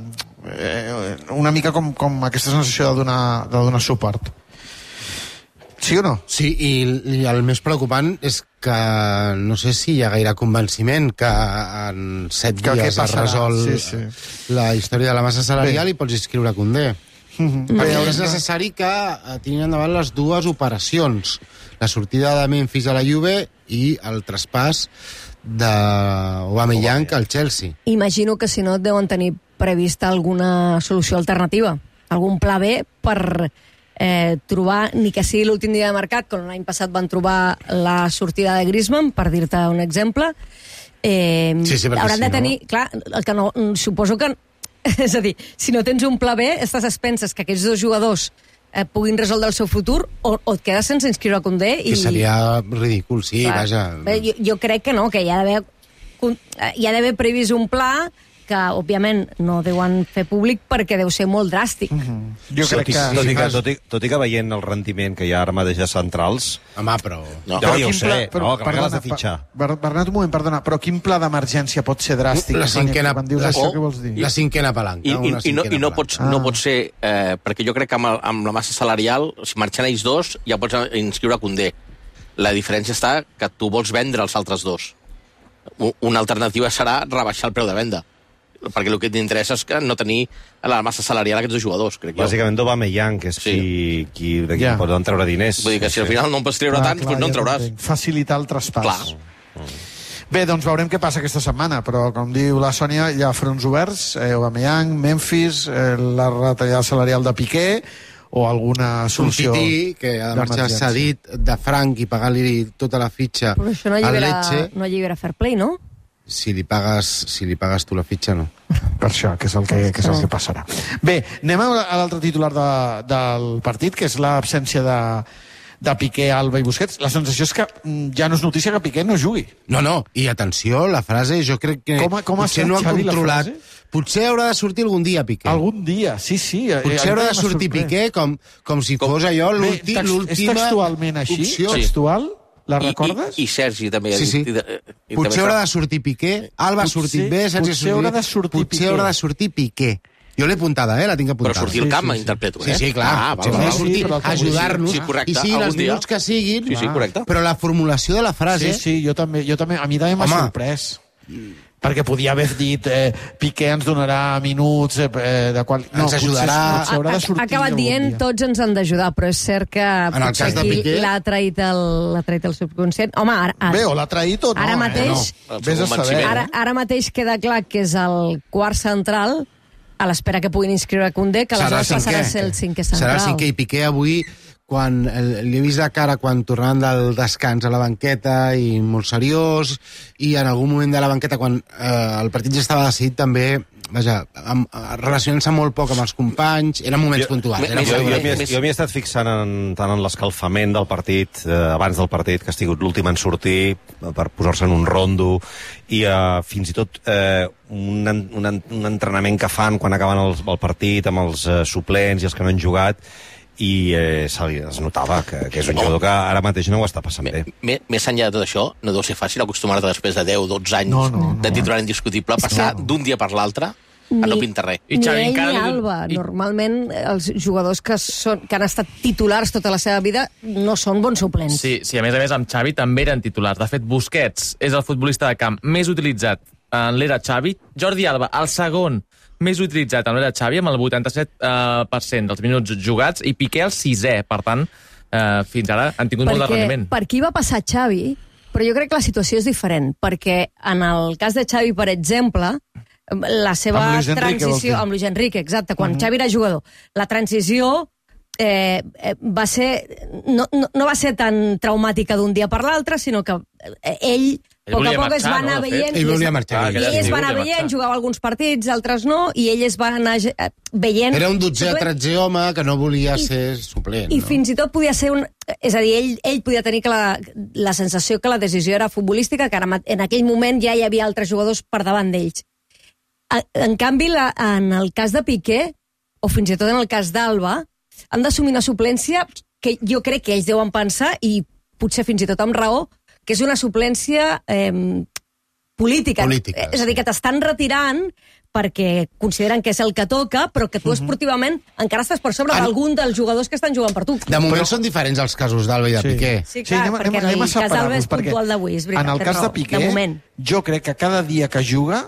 una mica com aquesta sensació de donar suport. Sí o no? Sí, i el més preocupant és que no sé si hi ha gaire convenciment que en 7 dies es resol la història de la massa salarial i pots inscriure Koundé. Perquè és necessari que tinguin endavant les dues operacions, la sortida de Memphis a la Juve i el traspàs d'Aubameyang al Chelsea. Imagino que si no deuen tenir prevista alguna solució alternativa, algun pla B per trobar, ni que sigui l'últim dia de mercat, com l'any passat van trobar la sortida de Griezmann, per dir-te un exemple. Hauran de tenir... Clar, el que no, suposo que... És a dir, si no tens un pla B, estàs a expenses que aquests dos jugadors puguin resoldre el seu futur o et quedes sense inscriure a Koundé. Que seria ridícul, sí, vaja. Jo crec que no, que hi ha d'haver previst un pla que, òbviament, no deuen fer públic perquè deu ser molt dràstic. Jo crec que... Tot i que veient el rendiment que hi ha ara mateix a centrals... Home, però... Ja ho sé, que l'has de fitxar. Bernat, un moment, perdona, però quin pla d'emergència pot ser dràstic? La cinquena palanca. I no pot ser... Perquè jo crec que amb la massa salarial, si marxen ells dos, ja pots inscriure Koundé. La diferència està que tu vols vendre els altres dos. Una alternativa serà rebaixar el preu de venda. perquè el que t'interessa és que no tenir la massa salarial aquests dos jugadors, crec jo. Bàsicament d'Aubameyang, que és qui pot treure diners. Vull dir que si al final no en pots treure tants, doncs no en trauràs. Facilitar el traspàs. Clar. Bé, doncs veurem què passa aquesta setmana, però com diu la Sònia, hi ha fronts oberts, Aubameyang, Memphis, la retallada salarial de Piqué, o alguna solució... Un Tití, que ha de marxar cedit de franc i pagar-li tota la fitxa al Lecce. No allibera fair play, no? Si li pagues tu la fitxa, no. Per això, que és el que passarà. Bé, anem a l'altre titular del partit, que és l'absència de Piqué, Alba i Busquets. La sensació és que ja no és notícia que Piqué no jugui. No, i atenció, la frase, jo crec que potser no ha controlat. Potser haurà de sortir algun dia, Piqué. Algun dia, sí. Potser haurà de sortir Piqué com si fos allò l'última opció. És textualment així? Textual? La recordes? I Sergi també. Sí. Potser haurà de sortir Piqué, Alba ha sortit bé, potser haurà de sortir Piqué. Jo l'he apuntada, la tinc apuntada. Però sortir al camp, interpreto, Sí, clar. Ajudar-nos. I sí, els minuts que siguin, però la formulació de la frase... Sí, jo també. A mi també m'ha sorprès. Perquè podia haver dit Piqué ens donarà minuts ens ajudarà. Ha acabat dient tots ens han d'ajudar, però és cert que potser aquí l'ha traït el subconscient. Home, bé, o l'ha traït o no. Ara mateix, vés a saber. Ara mateix queda clar que és el quart central, a l'espera que puguin inscriure Koundé, que aleshores passarà a ser el cinquè central. Serà el cinquè, i Piqué avui, quan li he vist la cara quan tornaven del descans a la banqueta i molt seriós, i en algun moment de la banqueta quan el partit ja estava decidit també, relacionant-se molt poc amb els companys, eren moments puntuals. Jo m'hi he estat fixant tant en l'escalfament del partit, abans del partit, que ha sigut l'últim en sortir per posar-se en un rondo, i fins i tot un entrenament que fan quan acaben el partit amb els suplents i els que no han jugat, i es notava que és un jugador que ara mateix no ho està passant bé. Més enllà de tot això, no deu ser fàcil acostumar-te després de 10-12 anys de titular indiscutible, passar d'un dia per l'altre a no pintar res. Ni ell ni Alba. Normalment els jugadors que han estat titulars tota la seva vida no són bons suplents. Sí, a més amb Xavi també eren titulars. De fet, Busquets és el futbolista de camp més utilitzat en l'era Xavi. Jordi Alba, el segon més utilitzat en l'era Xavi, amb el 87% dels minuts jugats, i Piqué el 6è. Per tant, fins ara han tingut molt de rendiment. Per aquí va passar Xavi, però jo crec que la situació és diferent, perquè en el cas de Xavi, per exemple, la seva transició... Amb Luis Enrique, exacte, quan Xavi era jugador. La transició va ser... No va ser tan traumàtica d'un dia per l'altre, sinó que ell... A poc a poc es va anar veient... Ell volia marxar. Ell es va anar veient, jugava alguns partits, altres no, i ell es va anar veient... Era un 12è, 13è home que no volia ser suplent. I fins i tot podia ser un... És a dir, ell podia tenir la sensació que la decisió era futbolística, que en aquell moment ja hi havia altres jugadors per davant d'ells. En canvi, en el cas de Piqué, o fins i tot en el cas d'Alba, han d'assumir una suplència que jo crec que ells deuen pensar, i potser fins i tot amb raó, que és una suplència política. És a dir, que t'estan retirant perquè consideren que és el que toca, però que tu esportivament encara estàs per sobre d'algun dels jugadors que estan jugant per tu. De moment són diferents els casos d'Alba i de Piqué. Sí, clar, perquè en el cas d'Alba és puntual d'avui, és veritat. En el cas de Piqué, jo crec que cada dia que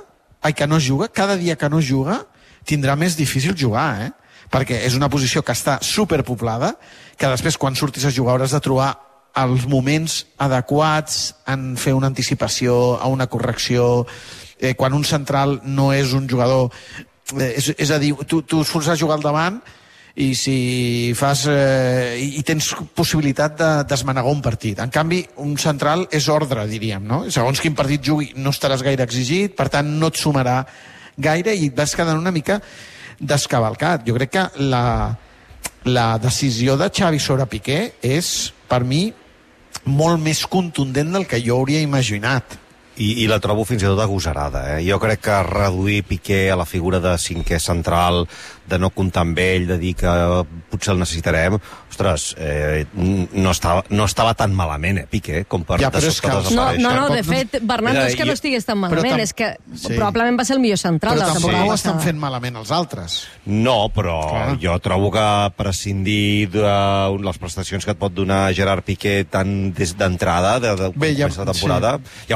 no juga, tindrà més difícil jugar, perquè és una posició que està superpoblada, que després quan surtis a jugar hauràs de trobar els moments adequats en fer una anticipació, a una correcció, quan un central no és un jugador... És a dir, tu es forces a jugar al davant i si fas... i tens possibilitat de desmanegar un partit. En canvi, un central és ordre, diríem, no? Segons quin partit jugui no estaràs gaire exigit, per tant no et sumarà gaire i et vas quedant una mica descavalcat. Jo crec que la decisió de Xavi sobre Piqué és, per mi, molt més contundent del que jo hauria imaginat. I la trobo fins i tot agosarada. Jo crec que reduir Piqué a la figura de cinquè central, de no comptar amb ell, de dir que potser el necessitarem, ostres, no estava tan malament, Piqué, com per desaparèixer. No, de fet, Bernat, no és que no estigués tan malament, és que probablement va ser el millor central de la temporada. Però tampoc ho estan fent malament els altres. No, però jo trobo que prescindir de les prestacions que et pot donar Gerard Piqué tant des d'entrada, de començar la temporada, ja ho veurem què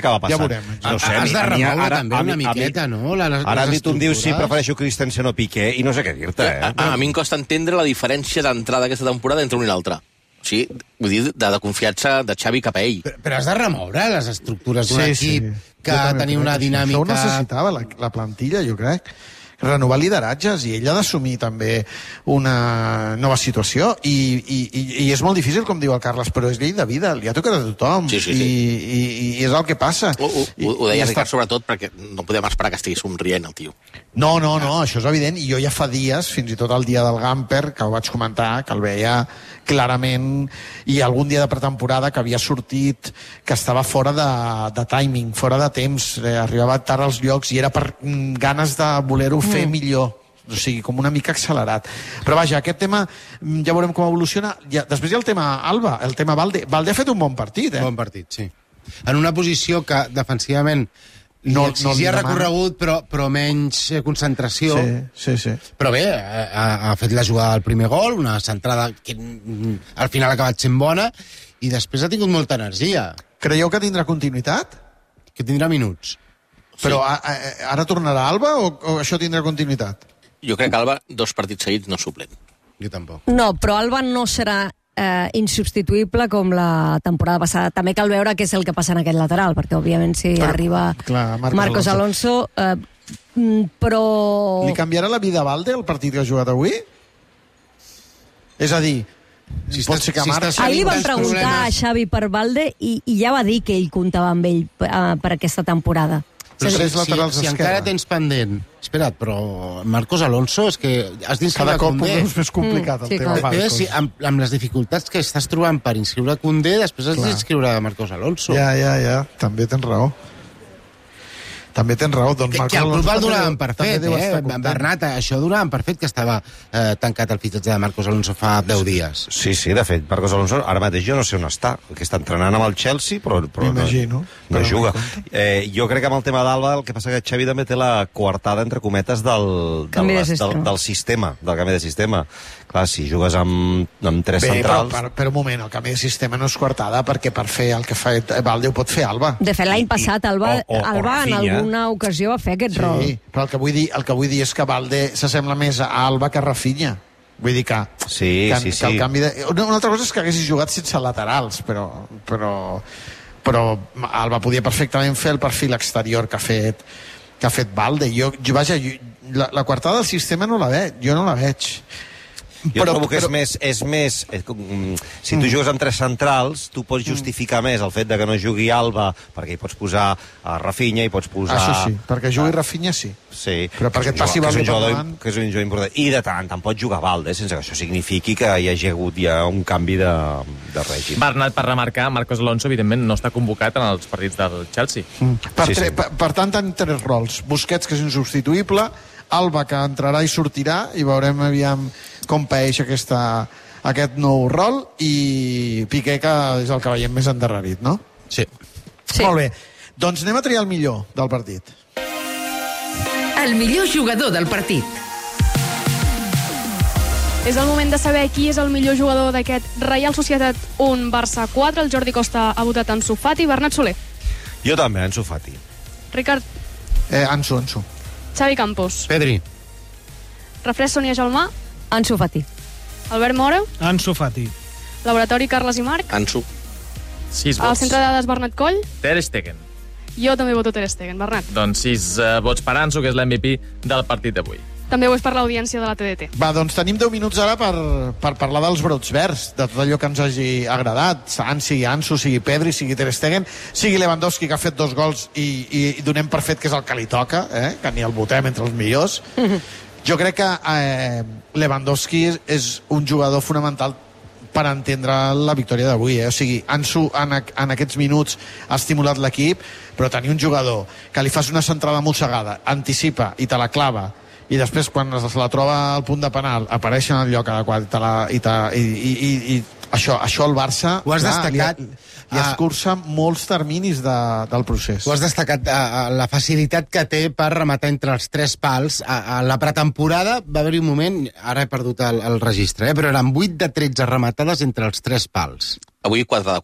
què va passar. Ja veurem. No sé, Has de remoure també una miqueta, no? Ara tu em dius si prefereixo Christensen o Piqué i no sé què dir-te, A mi em costa entendre la diferència d'entrada d'aquesta temporada entre un i l'altre. O sigui, vull dir, de confiança de Xavi cap a ell. Però has de remoure les estructures d'un equip que tenia una dinàmica... Això ho necessitava la plantilla, jo crec. Renovar lideratges, i ell ha d'assumir també una nova situació, i és molt difícil, com diu el Carles, però és llei de vida, li ha tocat a tothom, i és el que passa. Ho deia Ricard sobretot perquè no podem esperar que estigui somrient el tio. No, això és evident, i jo ja fa dies, fins i tot el dia del Gamper, que ho vaig comentar, que el veia clarament, i algun dia de pretemporada que havia sortit, que estava fora de timing, fora de temps, arribava tard als llocs, i era per ganes de voler-ho fer millor, o sigui, com una mica accelerat. Però vaja, aquest tema ja veurem com evoluciona. Després hi ha el tema Alba, el tema Valde. Valde ha fet un bon partit, Bon partit, sí. En una posició que defensivament li exigia recorregut, però menys concentració. Sí. Però bé, ha fet la jugada del primer gol, una centrada que al final ha acabat sent bona, i després ha tingut molta energia. Creieu que tindrà continuïtat? Que tindrà minuts. Però ara tornarà Alba o això tindrà continuïtat? Jo crec que Alba 2 partits seguits no suplent. Jo tampoc. No, però Alba no serà insubstituïble com la temporada passada. També cal veure què és el que passa en aquest lateral, perquè òbviament si arriba Marcos Alonso, però... Li canviarà la vida a Valde el partit que ha jugat avui? És a dir, pot ser que marxi... Ahir li van preguntar a Xavi per Valde i ja va dir que ell comptava amb ell per aquesta temporada. Però si encara tens pendent... Espera't, però Marcos Alonso és que has d'inscriure Koundé. Cada cop és més complicat el tema Marcos. Amb les dificultats que estàs trobant per inscriure Koundé, després has d'inscriure Marcos Alonso. Ja, també tens raó. També tens raó. Doncs que el club el donaven per fet, Bernat, això donaven per fet que estava tancat el fitxatge de Marcos Alonso fa 10 dies. Sí, de fet, Marcos Alonso ara mateix jo no sé on està, que està entrenant amb el Chelsea, però no juga. Jo crec que amb el tema d'Alba el que passa que Xavi també té la coartada, entre cometes, del sistema, del canvi de sistema. Clar, si jugues amb 3 centrals... Per un moment, el canvi de sistema no és coartada, perquè per fer el que fa Valde ho pot fer Alba. De fet, l'any passat Alba en alguna ocasió va fer aquest rol. Sí, però el que vull dir és que Valde s'assembla més a Alba que a Rafinha. Vull dir que el canvi de... Una altra cosa és que haguessis jugat sense laterals, però Alba podia perfectament fer el perfil exterior que ha fet Valde. La coartada del sistema jo no la veig. Jo trobo que és més... Si tu jugues amb 3 centrals, tu pots justificar més el fet de que no jugui Alba, perquè hi pots posar a Rafinha, hi pots posar... Això sí, perquè jugui Rafinha sí. Sí, però perquè et passi Valde per davant... Que és un jugador important. I de tant en tant pot jugar Valde, sense que això signifiqui que hi hagi hagut ja un canvi de règim. Bernat, per remarcar, Marcos Alonso, evidentment, no està convocat en els partits del Chelsea. Per tant, en 3 rols. Busquets, que és insubstituïble, Alba, que entrarà i sortirà, i veurem aviam com paeix aquest nou rol, i Piqué, que és el que veiem més endarrerit, no? Sí. Molt bé. Doncs anem a triar el millor del partit. El millor jugador del partit. És el moment de saber qui és el millor jugador d'aquest Reial Societat 1, Barça 4. El Jordi Costa ha votat Ansu Fati. Bernat Soler. Jo també, Ansu Fati. Ricard. Ansu. Xavi Campos. Pedri. Refresc Sonia Gelmà. Ansu Fati. Albert Mora. Ansu Fati. Laboratori Carles i Marc. Ansu. 6 vots. Al centre de dades Bernat Coll. Ter Stegen. Jo també voto Ter Stegen. Bernat. Doncs 6 vots per Ansu, que és l'MVP del partit d'avui. També ho és per l'audiència de la TDT. Va, doncs tenim 10 minuts ara per parlar dels brots verds, de tot allò que ens hagi agradat, sigui Ansu, sigui Pedri, sigui Ter Stegen, sigui Lewandowski, que ha fet 2 gols i donem per fet que és el que li toca, que ni el votem entre els millors. Jo crec que Lewandowski és un jugador fonamental per entendre la victòria d'avui. O sigui, Ansu en aquests minuts ha estimulat l'equip, però tenir un jugador que li fas una centrada mossegada, anticipa i te la clava, i després quan es la troba al punt de penal apareix en el lloc adequat i això el Barça ho has destacat i escurça molts terminis del procés. Ho has destacat la facilitat que té per rematar entre els 3 pals. A la pretemporada va haver-hi un moment, ara he perdut el registre, però eren 8 de 13 rematades entre els 3 pals. Avui 4 de 4.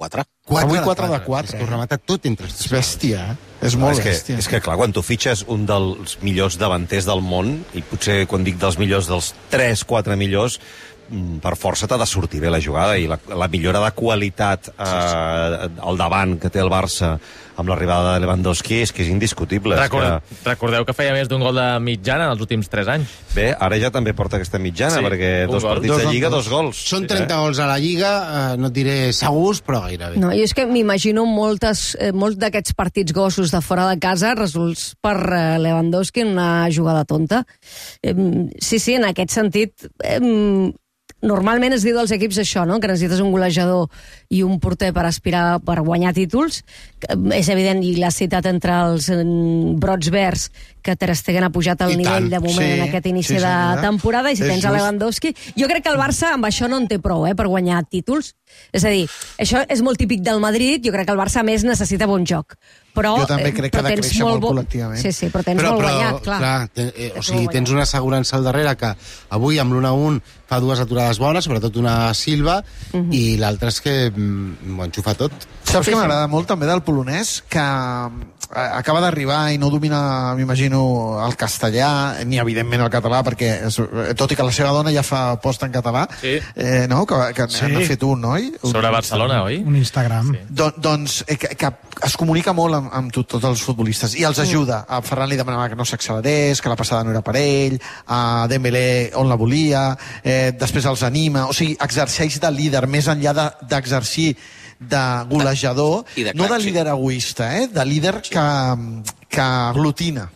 Avui 4 de 4. És que ho remata tot entre els És bèstia, És molt bèstia. És que, clar, quan tu fitxes un dels millors davanters del món, i potser quan dic dels millors, dels 3-4 millors, per força t'ha de sortir bé la jugada, i la millora de qualitat al davant que té el Barça amb l'arribada de Lewandowski és que és indiscutible. Recordeu que feia més d'un gol de mitjana en els últims 3 anys. Bé, ara ja també porta aquesta mitjana, perquè 2 partits de Lliga, 2 gols. Són 30 gols a la Lliga, no et diré segurs, però gairebé. No, i és que m'imagino molts d'aquests partits gossos de fora de casa resolts per Lewandowski en una jugada tonta. Sí, en aquest sentit... Normalment es diu dels equips això, no? Que necessites un golejador i un porter per aspirar per guanyar títols. És evident, i l'has citat entre els brots verds, que Ter Stegen ha pujat al nivell de moment en aquest inici de temporada, i si tens a Lewandowski... Jo crec que el Barça amb això no en té prou, per guanyar títols. És a dir, això és molt típic del Madrid, jo crec que el Barça més necessita bon joc. Però, jo també crec que ha de créixer molt col·lectivament. Sí, però tens molt guanyat, clar. O sigui, tens una assegurança al darrere que avui amb l'1-1 fa 2 aturades bones, sobretot una Silva, i l'altra és que ho enxufa tot. Saps que m'agrada molt també del polonès, que acaba d'arribar i no domina, m'imagino, el castellà, ni evidentment el català, perquè tot i que la seva dona ja fa post en català, no? Que n'ha fet un, oi? Sobre Barcelona, oi? Un Instagram. Doncs que es comunica molt amb tots els futbolistes i els ajuda. A Ferran li demanava que no s'accelerés, que la passada no era per ell, a Dembélé on la volia, després els anima, o sigui, exerceix de líder, més enllà d'exercir de golejador, no de líder egoista, de líder que aglutina.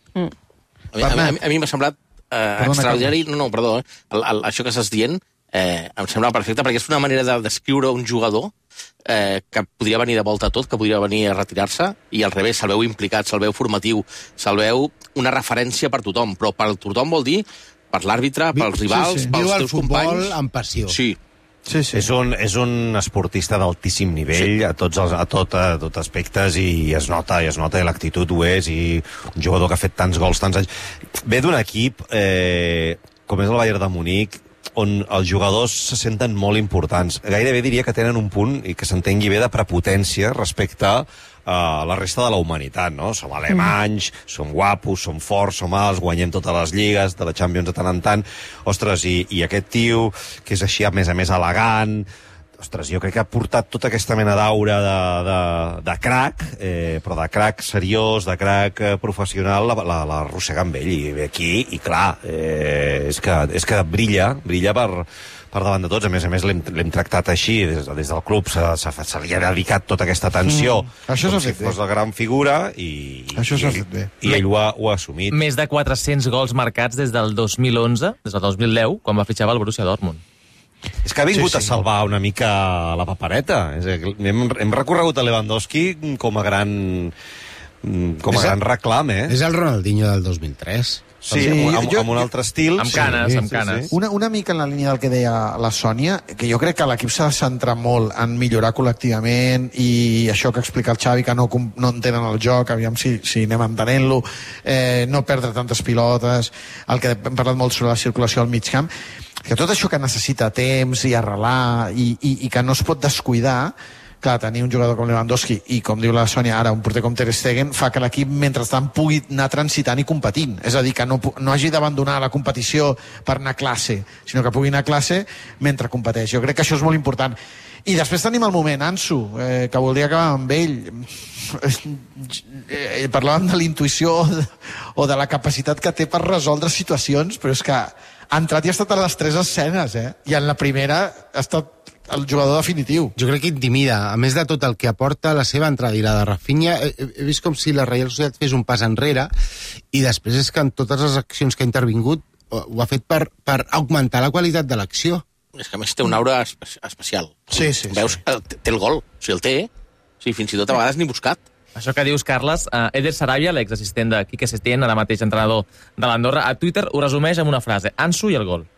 A mi m'ha semblat extraordinari, això que estàs dient em sembla perfecte, perquè és una manera de descriure un jugador que podria venir de volta a tot, que podria venir a retirar-se, i al revés, se'l veu implicat, se'l veu formatiu, se'l veu una referència per tothom, però per tothom vol dir per l'àrbitre, pels rivals, pels teus companys. Viu el futbol amb passió. Sí. És un esportista d'altíssim nivell a tot aspectes, i es nota, i l'actitud ho és, i un jugador que ha fet tants gols, tants anys. Ve d'un equip com és el Bayern de Munic, on els jugadors se senten molt importants. Gairebé diria que tenen un punt, i que s'entengui bé, de prepotència respecte a la resta de la humanitat, no? Som alemanys, som guapos, som forts, som alts, guanyem totes les lligues, de la Champions de tant en tant. Ostres, i aquest tio, que és així a més elegant, ostres, jo crec que ha portat tota aquesta mena d'aura de crac, però de crac seriós, de crac professional, l'arrossega amb ell, i ve aquí, i clar, és que brilla per davant de tots. A més l'hem tractat així, des del club se li ha dedicat tota aquesta atenció, com si fos la gran figura, i ell ho ha assumit. Més de 400 gols marcats des del 2011, des del 2010, quan va fitxar el Borussia Dortmund. És que ha vingut a salvar una mica la papereta. Hem recorregut a Lewandowski com a gran reclam, És el Ronaldinho del 2003. Sí, amb un altre estil. Amb canes. Una mica en la línia del que deia la Sònia, que jo crec que l'equip s'ha de centrar molt en millorar col·lectivament, i això que explica el Xavi, que no entenen el joc, aviam si anem entenent-lo, no perdre tantes pilotes, el que hem parlat molt sobre la circulació al mig camp, que tot això que necessita temps i arrelar, i que no es pot descuidar. Clar, tenir un jugador com Lewandowski i, com diu la Sònia ara, un porter com Ter Stegen, fa que l'equip mentrestant pugui anar transitant i competint. És a dir, que no hagi d'abandonar la competició per anar a classe, sinó que pugui anar a classe mentre competeix. Jo crec que això és molt important. I després tenim el moment, Ansu, que voldria acabar amb ell. Parlàvem de la intuïció o de la capacitat que té per resoldre situacions, però és que ha entrat i ha estat a les 3 escenes, i en la primera ha estat el jugador definitiu. Jo crec que intimida, a més de tot el que aporta la seva entrada i la de Rafinha. He vist com si la Reial Societat fes un pas enrere, i després és que en totes les accions que ha intervingut ho ha fet per augmentar la qualitat de l'acció. És que a més té una aura especial. Sí. Veus que té el gol, o sigui, el té, fins i tot a vegades ni buscat. Això que dius, Carles, Eder Sarabia, l'exassistent de Quique Setién, ara mateix entrenador de l'Andorra, a Twitter ho resumeix amb una frase: Ansu i el gol.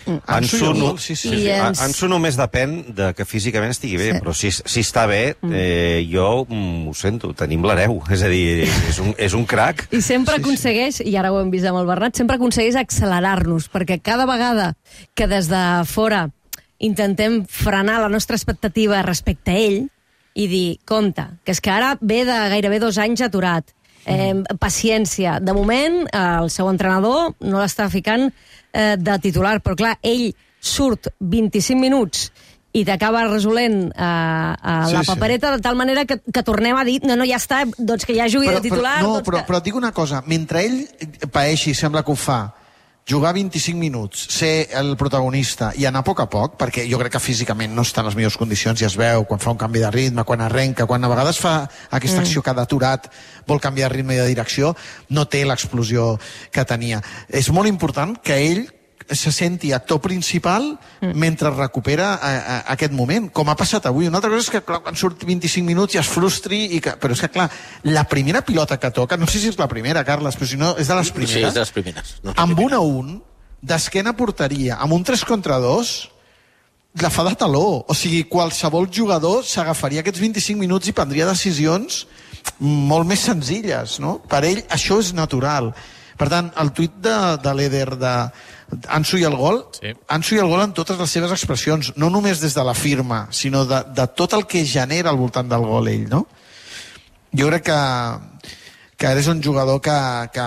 Ansu només depèn de que físicament estigui bé, però si està bé, jo ho sento, tenim l'hereu, és a dir, és un crac. I sempre aconsegueix, i ara ho hem vist amb el Bernat, sempre aconsegueix accelerar-nos, perquè cada vegada que des de fora intentem frenar la nostra expectativa respecte a ell, i dir, compte, que és que ara ve de gairebé 2 anys aturat, paciència. De moment, el seu entrenador no l'està ficant de titular, però clar, ell surt 25 minuts i t'acaba resolent la papereta de tal manera que tornem a dir, no, ja està, doncs que ja jugui de titular. Però et dic una cosa, mentre ell paeixi, sembla que ho fa, jugar 25 minuts, ser el protagonista i anar a poc, perquè jo crec que físicament no està en les millors condicions, ja es veu, quan fa un canvi de ritme, quan arrenca, quan a vegades fa aquesta acció que ha d'aturat, vol canviar de ritme i de direcció, no té l'explosió que tenia. És molt important que ell se senti actor principal mentre recupera aquest moment, com ha passat avui. Una altra cosa és que quan surt 25 minuts ja es frustri, però és que clar, la primera pilota que toca, no sé si és la primera, Carles, però si no, és de les primeres. Sí, és de les primeres. Amb 1-1, d'esquena porteria, amb un 3-2, la fa de taló. O sigui, qualsevol jugador s'agafaria aquests 25 minuts i prendria decisions molt més senzilles, no? Per ell això és natural. Per tant, el tuit de l'Eder de Ansu i el gol, Ansu i el gol en totes les seves expressions, no només des de la firma, sinó de tot el que genera al voltant del gol ell, no? Jo crec que eres un jugador que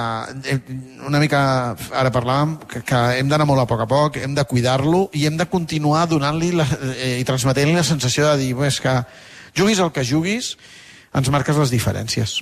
una mica, ara parlàvem, que hem d'anar molt a poc, hem de cuidar-lo i hem de continuar donant-li i transmetent-li la sensació de dir, és que juguis el que juguis, ens marques les diferències.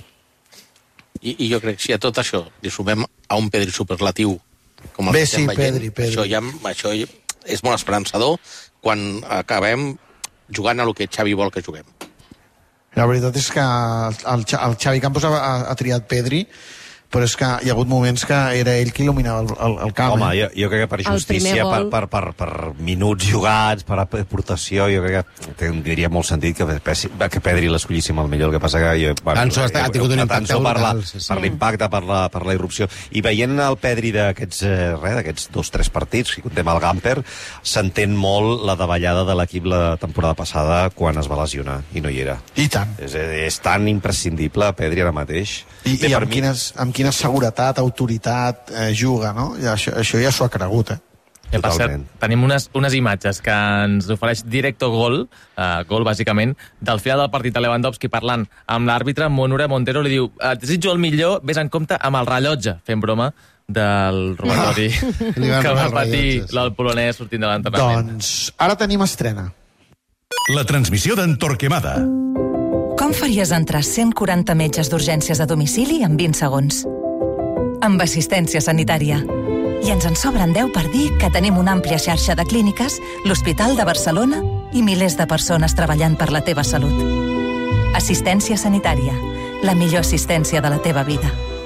I jo crec que si a tot això li sumem a un Pedri superlatiu com el que estem veient, Pedri. Això és molt esperançador quan acabem jugant a lo que Xavi vol que juguem. La veritat és que el Xavi Campos ha triat Pedri, però és que hi ha hagut moments que era ell qui il·luminava el camp. Home, jo crec que per justícia, per minuts jugats, per aportació, jo crec que tindria molt sentit que Pedri l'escollíssim el millor. El que passa que Ansu ha tingut un impacte brutal. Per l'impacte, per la irrupció. I veient el Pedri d'aquests 2-3 partits, si contem el Gamper, s'entén molt la davallada de l'equip la temporada passada quan es va lesionar i no hi era. I tant. És tan imprescindible Pedri ara mateix. I amb quina seguretat, autoritat juga, no? Això ja s'ho ha cregut, Per cert, tenim unes imatges que ens ofereix Directo Gol, gol bàsicament, del final del partit de Lewandowski parlant amb l'àrbitre. Monura Montero li diu, et desitjo el millor, vés en compte amb el rellotge, fent broma del robatori que va patir el polonès sortint de l'entrenament. Doncs ara tenim estrena. La transmissió d'en Torquemada. Com faries entrar 140 metges d'urgències a domicili en 20 segons? Amb assistència sanitària. I ens en sobren 10 per dir que tenim una àmplia xarxa de clíniques, l'Hospital de Barcelona i milers de persones treballant per la teva salut. Assistència sanitària. La millor assistència de la teva vida.